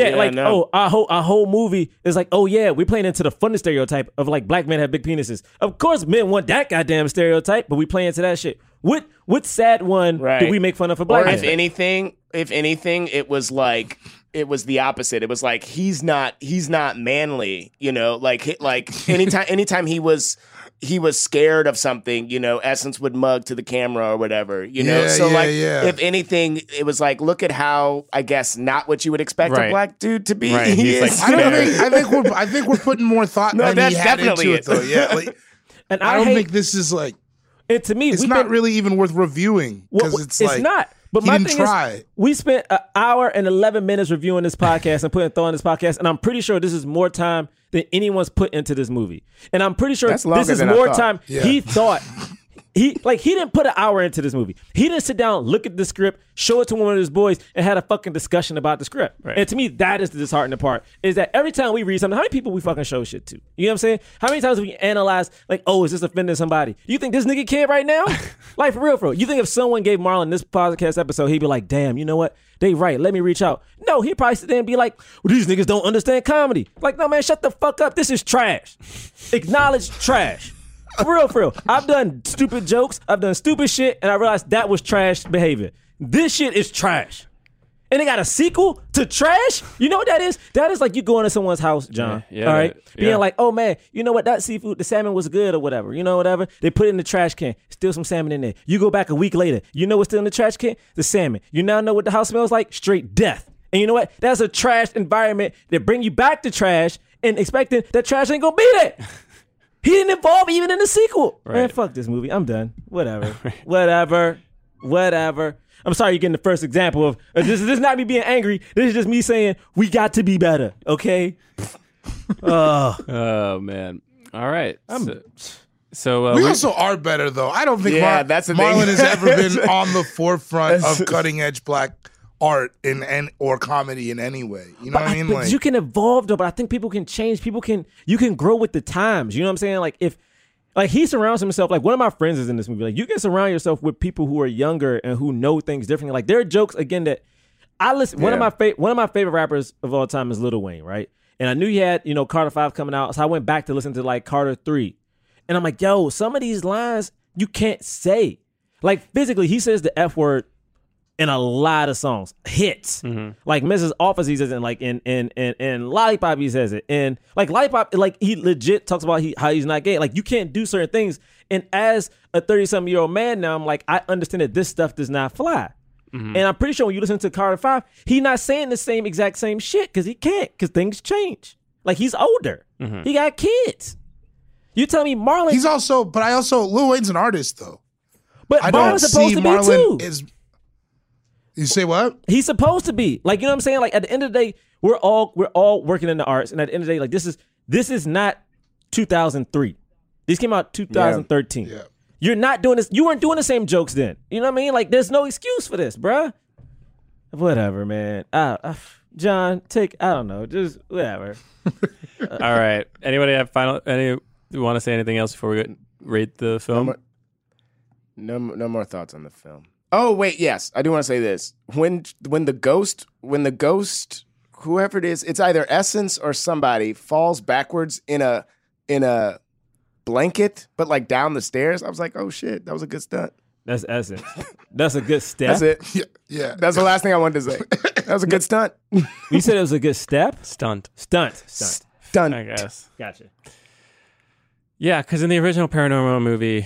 Our whole movie is like, we're playing into the funny stereotype of like black men have big penises. Of course, men want that goddamn stereotype, but we play into that shit. What sad one did we make fun of for black men? If anything, it was like, it was the opposite. It was like, he's not manly, you know, like anytime he was scared of something, you know, Essence would mug to the camera or whatever, you know? If anything, it was like, look at how, I guess, not what you would expect a black dude to be. Right. He is. I think we're putting more thought than he had into it, though. Yeah. Like, and I don't think this is like, and to me, it's not really even worth reviewing because it's like, not. But my thing is, we spent an hour and 11 minutes reviewing this podcast and putting thought on this podcast, and I'm pretty sure this is more time than anyone's put into this movie. And I'm pretty sure this is more time he thought. He didn't put an hour into this movie. He didn't sit down, look at the script, show it to one of his boys, and had a fucking discussion about the script. Right. And to me, that is the disheartening part, is that every time we read something, how many people we fucking show shit to? You know what I'm saying? How many times we analyze, like, is this offending somebody? You think this nigga cared right now? Like, for real. You think if someone gave Marlon this podcast episode, he'd be like, damn, you know what? They right. Let me reach out. No, he'd probably sit there and be like, well, these niggas don't understand comedy. Like, no, man, shut the fuck up. This is trash. Acknowledge trash. For real. I've done stupid jokes. I've done stupid shit. And I realized that was trash behavior. This shit is trash. And they got a sequel to trash? You know what that is? That is like you going to someone's house, John. All right? Being like, oh, man, you know what? That seafood, the salmon was good or whatever. You know, whatever. They put it in the trash can. Still some salmon in there. You go back a week later. You know what's still in the trash can? The salmon. You now know what the house smells like? Straight death. And you know what? That's a trash environment that bring you back to trash and expecting that trash ain't going to be there. He didn't involve even in the sequel. Right. Man, fuck this movie. I'm done. Whatever. Whatever. I'm sorry you're getting the first example of this is not me being angry. This is just me saying we got to be better. Okay. Oh man. All right. So we also are better though. I don't think Marlon has ever been on the forefront of cutting edge black art or comedy in any way. You know what I mean? But you can evolve though, but I think people can change. You can grow with the times. You know what I'm saying? Like if he surrounds himself, like one of my friends is in this movie. Like you can surround yourself with people who are younger and who know things differently. Like there are jokes again that I listen. One of my favorite rappers of all time is Lil Wayne, right? And I knew he had, Carter 5 coming out. So I went back to listen to like Carter 3. And I'm like, yo, some of these lines you can't say. Like physically, he says the F word in a lot of songs, hits. Mm-hmm. Like Mrs. Office, he says it. Like in Lollipop, he says it. And like Lollipop, like he legit talks about how he's not gay. Like you can't do certain things. And as a 30-something-year-old man now, I'm like, I understand that this stuff does not fly. Mm-hmm. And I'm pretty sure when you listen to Carter 5, he's not saying the exact same shit because he can't, because things change. Like he's older. Mm-hmm. He got kids. You tell me Marlon. Lil Wayne's an artist though. But Marlon's supposed to be too. You say what? He's supposed to be. Like, you know what I'm saying? Like at the end of the day, we're all working in the arts. And at the end of the day, like this is not 2003. These came out 2013. Yeah. You're not doing this. You weren't doing the same jokes then. You know what I mean? Like there's no excuse for this, bruh. Whatever, man. John, I don't know. Just whatever. All right. Anybody want to say anything else before we rate the film? No more thoughts on the film. Oh wait, yes, I do want to say this. When the ghost, whoever it is, it's either Essence or somebody falls backwards in a blanket, but like down the stairs. I was like, oh shit, that was a good stunt. That's Essence. That's a good step. That's it. Yeah. That's the last thing I wanted to say. That was a good stunt. You said it was a good step? Stunt. Stunt. I guess. Gotcha. Yeah, because in the original Paranormal movie,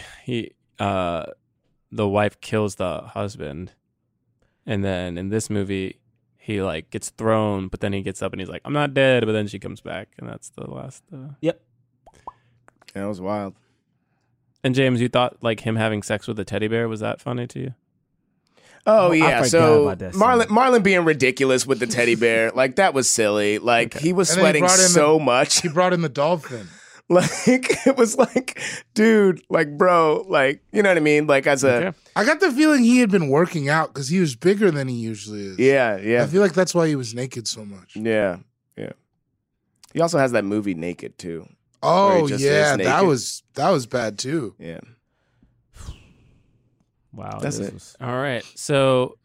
the wife kills the husband, and then in this movie, he like gets thrown, but then he gets up and he's like, "I'm not dead," but then she comes back, and that's the last. Yep. Yeah, that was wild. And James, you thought like him having sex with a teddy bear, was that funny to you? Oh, I yeah. forgot So about that scene. Marlon being ridiculous with the teddy bear, like that was silly. Like he was And then he sweating brought in so much. He brought in the dolphin. Like it was like, dude, like bro, like you know what I mean? Like as a I got the feeling he had been working out because he was bigger than he usually is. yeah. I feel like that's why he was naked so much. Yeah. He also has that movie Naked too. where Oh he just yeah, is naked. that was bad too. Yeah. Wow. That's this it. was- All right, so,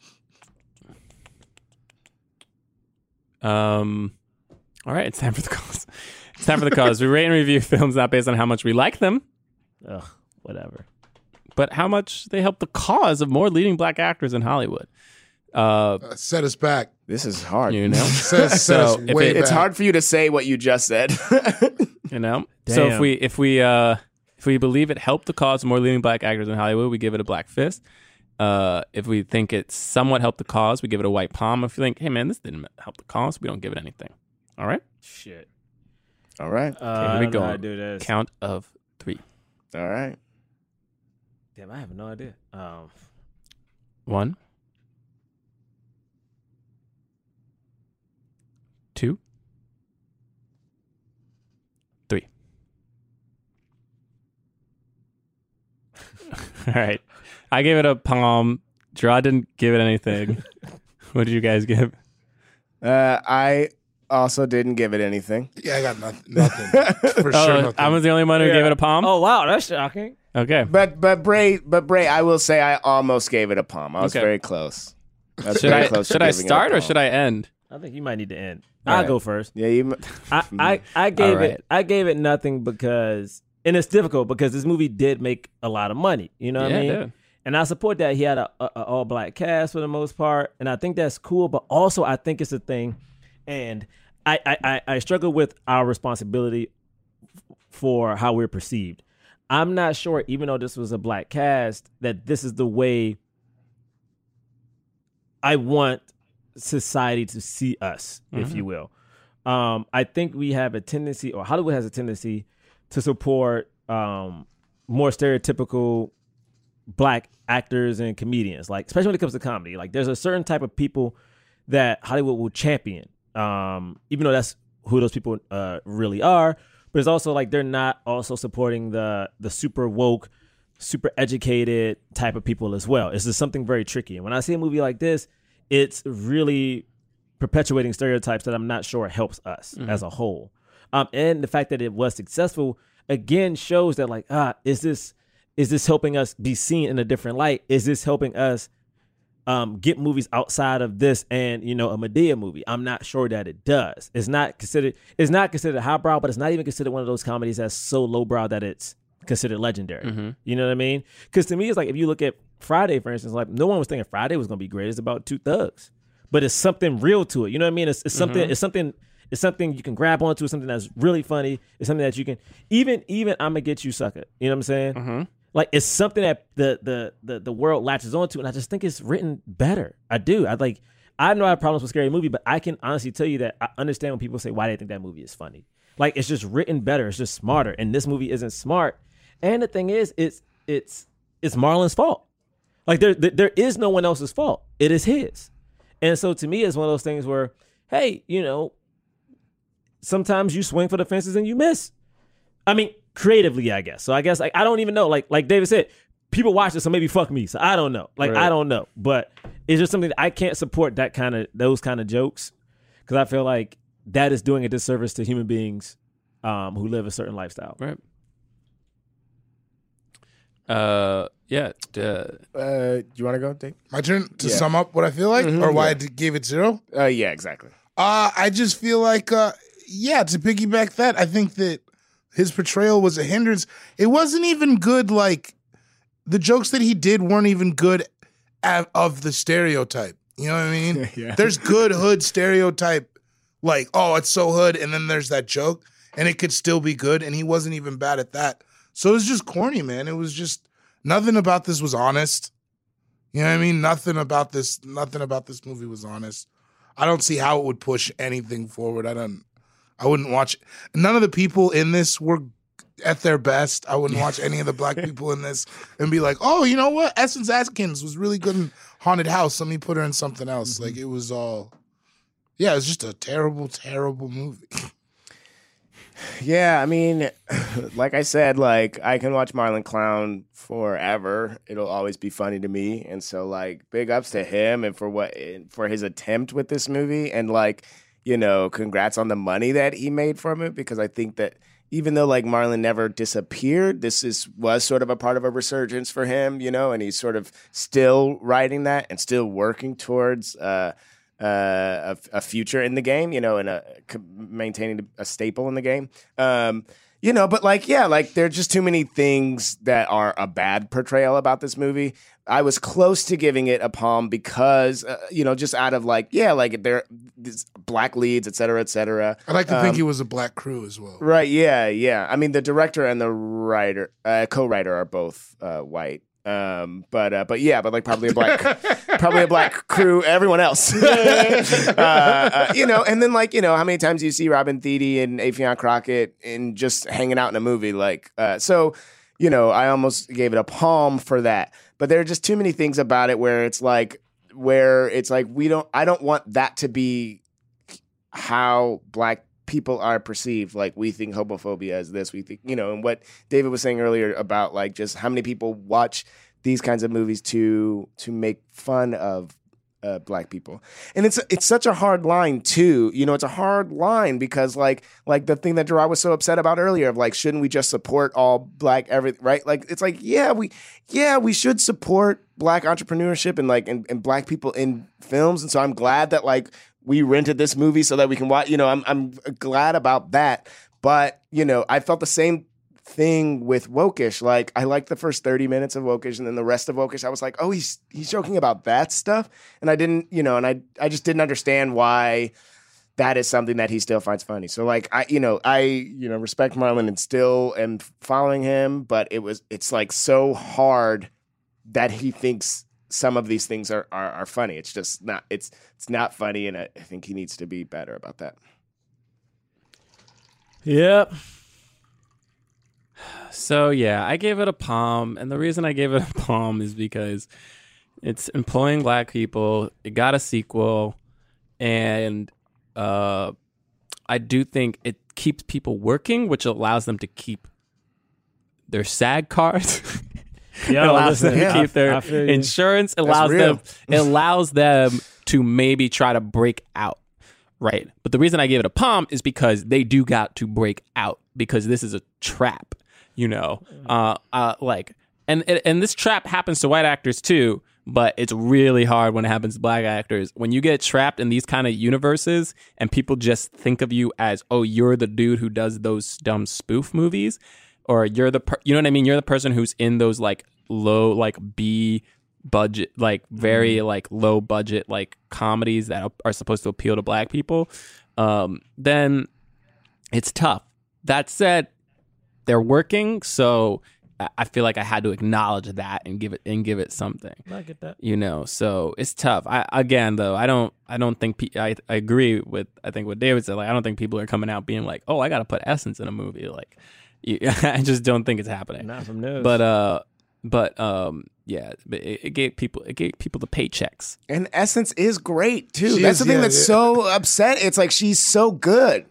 all right, it's time for the cause. It's time for the cause. We rate and review films not based on how much we like them, Ugh, whatever. but how much they help the cause of more leading black actors in Hollywood. Set us back. This is hard. You know, Set us So, if way It's back. hard for you to say what you just said. you know. So Damn. if we believe it helped the cause of more leading black actors in Hollywood, we give it a black fist. If we think it somewhat helped the cause, we give it a white palm. If we think, hey man, this didn't help the cause, we don't give it anything. All right. Shit. All right. Okay, I here we don't know go. how to do this. Count of 3. All right. Damn, I have no idea. 1, 2, 3. All right. I gave it a palm. Gerard didn't give it anything. What did you guys give? I also didn't give it anything. Yeah, I got nothing. For sure, nothing. I was the only one who gave it a palm? Oh, wow. That's shocking. Okay. But Bray, I will say I almost gave it a palm. I was Okay. very close. I was Should very I close to should I giving it a start or palm. should I end? I think you might need to end. All I'll right. go first. Yeah, you. I gave All right. it. I gave it nothing because, and it's difficult because this movie did make a lot of money. You know what Yeah, I it mean? did. And I support that he had a all black cast for the most part, and I think that's cool. But also, I think it's a thing, and I struggle with our responsibility for how we're perceived. I'm not sure, even though this was a black cast, that this is the way I want society to see us, if you will. I think we have a tendency, or Hollywood has a tendency, to support more stereotypical black actors and comedians, like especially when it comes to comedy. Like there's a certain type of people that Hollywood will champion, even though that's who those people really are. But it's also like they're not also supporting the super woke, super educated type of people as well. It's just something very tricky. And when I see a movie like this, it's really perpetuating stereotypes that I'm not sure helps us as a whole. And the fact that it was successful again shows that like, is this helping us be seen in a different light? Is this helping us get movies outside of this and, you know, a Medea movie? I'm not sure that it does. It's not considered highbrow, but it's not even considered one of those comedies that's so lowbrow that it's considered legendary. You know what I mean? Because to me, it's like if you look at Friday, for instance, like no one was thinking Friday was going to be great. It's about two thugs, but it's something real to it. You know what I mean? It's something. It's something. It's something you can grab onto. It's something that's really funny. It's something that you can even I'm gonna get you, sucker. You know what I'm saying? Like it's something that the world latches onto, and I just think it's written better. I do. I know I have problems with Scary Movie, but I can honestly tell you that I understand when people say why they think that movie is funny. Like it's just written better. It's just smarter, and this movie isn't smart. And the thing is, it's Marlon's fault. Like there is no one else's fault. It is his. And so to me, it's one of those things where, hey, you know, sometimes you swing for the fences and you miss. I mean, creatively, I guess. So I guess I don't even know. Like David said, people watch this, so maybe fuck me. So I don't know. Like Right. I don't know. But it's just something that I can't support those kind of jokes because I feel like that is doing a disservice to human beings who live a certain lifestyle. Right. Yeah. You want to go, Dave? My turn to sum up what I feel like, or why I gave it 0. Yeah, exactly. I just feel like, to piggyback that, I think that his portrayal was a hindrance. It wasn't even good. Like the jokes that he did weren't even good of the stereotype. You know what I mean? Yeah. There's good hood stereotype, like, oh, it's so hood, and then there's that joke, and it could still be good, and he wasn't even bad at that. So it was just corny, man. It was just nothing about this was honest. You know what I mean? Nothing about this movie was honest. I don't see how it would push anything forward. I wouldn't watch. None of the people in this were at their best. I wouldn't watch any of the black people in this and be like, oh, you know what? Essence Atkins was really good in Haunted House. Let me put her in something else. Like it was all, it was just a terrible, terrible movie. Yeah, I mean, like I said, like I can watch Marlon Clown forever. It'll always be funny to me, and so like big ups to him and for his attempt with this movie, and like congrats on the money that he made from it, because I think that even though like Marlon never disappeared, this was sort of a part of a resurgence for him, and he's sort of still writing that and still working towards a future in the game, and maintaining a staple in the game. But like there are just too many things that are a bad portrayal about this movie. I was close to giving it a palm because, just out of there these black leads, et cetera, et cetera. I like to think it was a black crew as well. Right. Yeah. I mean, the director and the writer, co-writer are both white. But like probably a black crew, everyone else, and then like, how many times you see Robin Thede and Affion Crockett in just hanging out in a movie, like, so, I almost gave it a palm for that, but there are just too many things about it where it's like I don't want that to be how black people are perceived. Like we think homophobia is this, we think, and what David was saying earlier about like just how many people watch these kinds of movies to make fun of black people. And it's such a hard line too. It's a hard line because like the thing that Gerard was so upset about earlier of like, shouldn't we just support all black everything, right? Like it's like, we should support black entrepreneurship and like and black people in films. And so I'm glad that like we rented this movie so that we can watch, I'm glad about that. But, I felt the same thing with Wokish. Like I liked the first 30 minutes of Wokish, and then the rest of Wokish, I was like, oh, he's joking about that stuff. And I didn't, and I just didn't understand why that is something that he still finds funny. So like I respect Marlon and still am following him, but it's like so hard that he thinks some of these things are funny. It's just not, it's not funny, and I think he needs to be better about that. Yep. So yeah, I gave it a palm, and the reason I gave it a palm is because it's employing black people. It got a sequel, and I do think it keeps people working, which allows them to keep their SAG cards. It allows them to keep their insurance. It allows them to maybe try to break out. Right. But the reason I gave it a palm is because they do got to break out, because this is a trap, and this trap happens to white actors too, but it's really hard when it happens to black actors. When you get trapped in these kind of universes and people just think of you as, oh, you're the dude who does those dumb spoof movies, or you're the, you know what I mean? You're the person who's in those like low, like B budget, like very like low budget, like comedies that are supposed to appeal to black people. Then it's tough. That said, they're working, so I feel like I had to acknowledge that and give it something. I get that. So it's tough. I don't think I agree with what David said. Like I don't think people are coming out being like, oh, I got to put Essence in a movie. Like I just don't think it's happening. Not from news. But it gave people the paychecks. And Essence is great too. That's the thing that's so upset. It's like she's so good.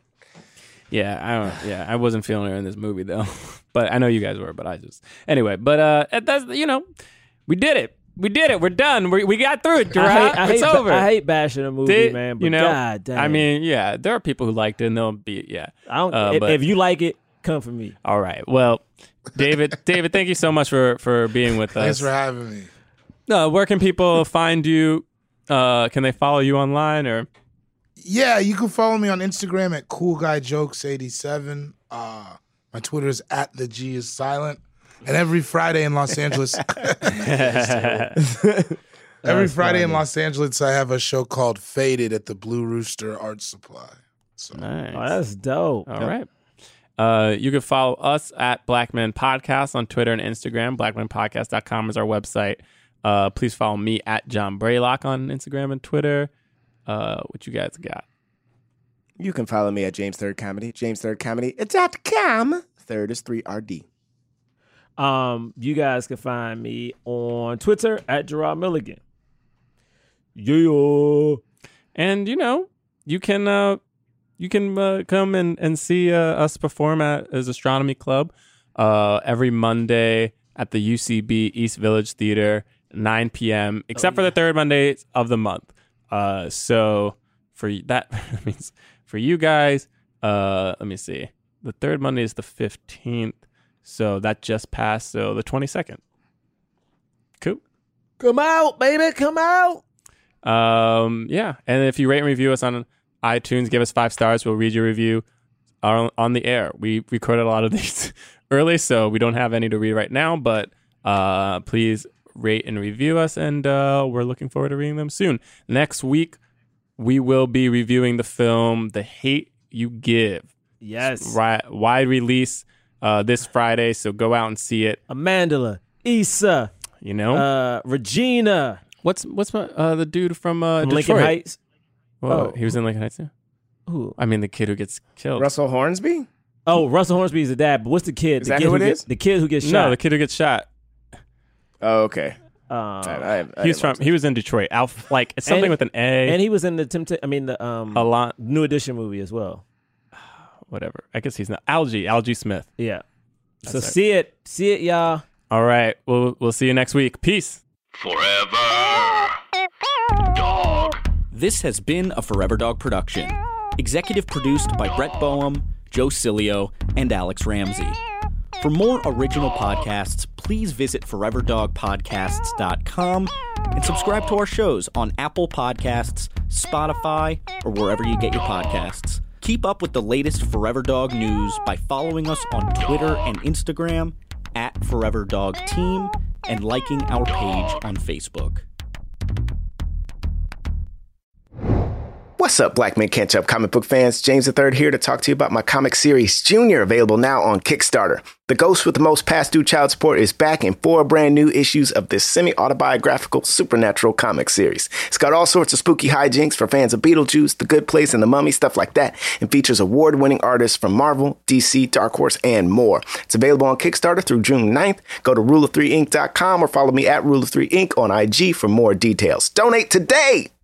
I wasn't feeling her in this movie though. But I know you guys were, but that's we did it. We're done. We got through it. It's over. I hate bashing a movie, man. But God damn. I mean, there are people who liked it, and they'll be if you like it, come for me. All right. Well, David, thank you so much for being with us. Thanks for having me. Where can people find you? Can they follow you online or? Yeah, you can follow me on Instagram at CoolGuyJokes87. My Twitter is @TheG is silent. And every Friday in Los Angeles, Los Angeles, I have a show called Faded at the Blue Rooster Art Supply. So. Nice. Oh, that's dope. All right. You can follow us at Black Men Podcast on Twitter and Instagram. BlackmenPodcast.com is our website. Please follow me at John Braylock on Instagram and Twitter. What you guys got? You can follow me at James Third Comedy, JamesThirdComedy.com. Third is 3RD. You guys can find me on Twitter at Gerard Milligan. Yeah. And, you can come and see us perform at his Astronomy Club every Monday at the UCB East Village Theater, 9 p.m., except for the third Monday of the month. So for that means for you guys, let me see. The third Monday is the 15th. So that just passed. So the 22nd. Cool. Come out, baby. Come out. Yeah. And if you rate and review us on iTunes, give us 5 stars. We'll read your review on the air. We recorded a lot of these early, so we don't have any to read right now. But please rate and review us, and we're looking forward to reading them soon. Next week, we will be reviewing the film The Hate U Give. Yes. Wide release this Friday, so go out and see it. Amandla, Issa, Regina. What's the dude from Detroit? Lincoln Heights? Whoa, he was in Lincoln Heights too? Who? I mean, the kid who gets killed. Russell Hornsby? Oh, Russell Hornsby is the dad, but what's the kid? Is that who it is? The kid who gets shot. No, the kid who gets shot. Oh, okay. He was in Detroit. It's something with an A. And he was in the New Edition movie as well. Whatever. I guess he's not. Algie Smith. Yeah. That's so right. see it, y'all. All right. We'll see you next week. Peace. Forever Dog. This has been a Forever Dog production. Executive produced by Brett Boehm, Joe Cilio, and Alex Ramsey. For more original podcasts, please visit foreverdogpodcasts.com and subscribe to our shows on Apple Podcasts, Spotify, or wherever you get your podcasts. Keep up with the latest Forever Dog news by following us on Twitter and Instagram at Forever Dog Team and liking our page on Facebook. What's up, Black Men Can't Jump comic book fans? James III here to talk to you about my comic series, Junior, available now on Kickstarter. The ghost with the most past due child support is back in 4 brand new issues of this semi-autobiographical supernatural comic series. It's got all sorts of spooky hijinks for fans of Beetlejuice, The Good Place, and The Mummy, stuff like that, and features award-winning artists from Marvel, DC, Dark Horse, and more. It's available on Kickstarter through June 9th. Go to ruleof3inc.com or follow me at ruleof3inc on IG for more details. Donate today!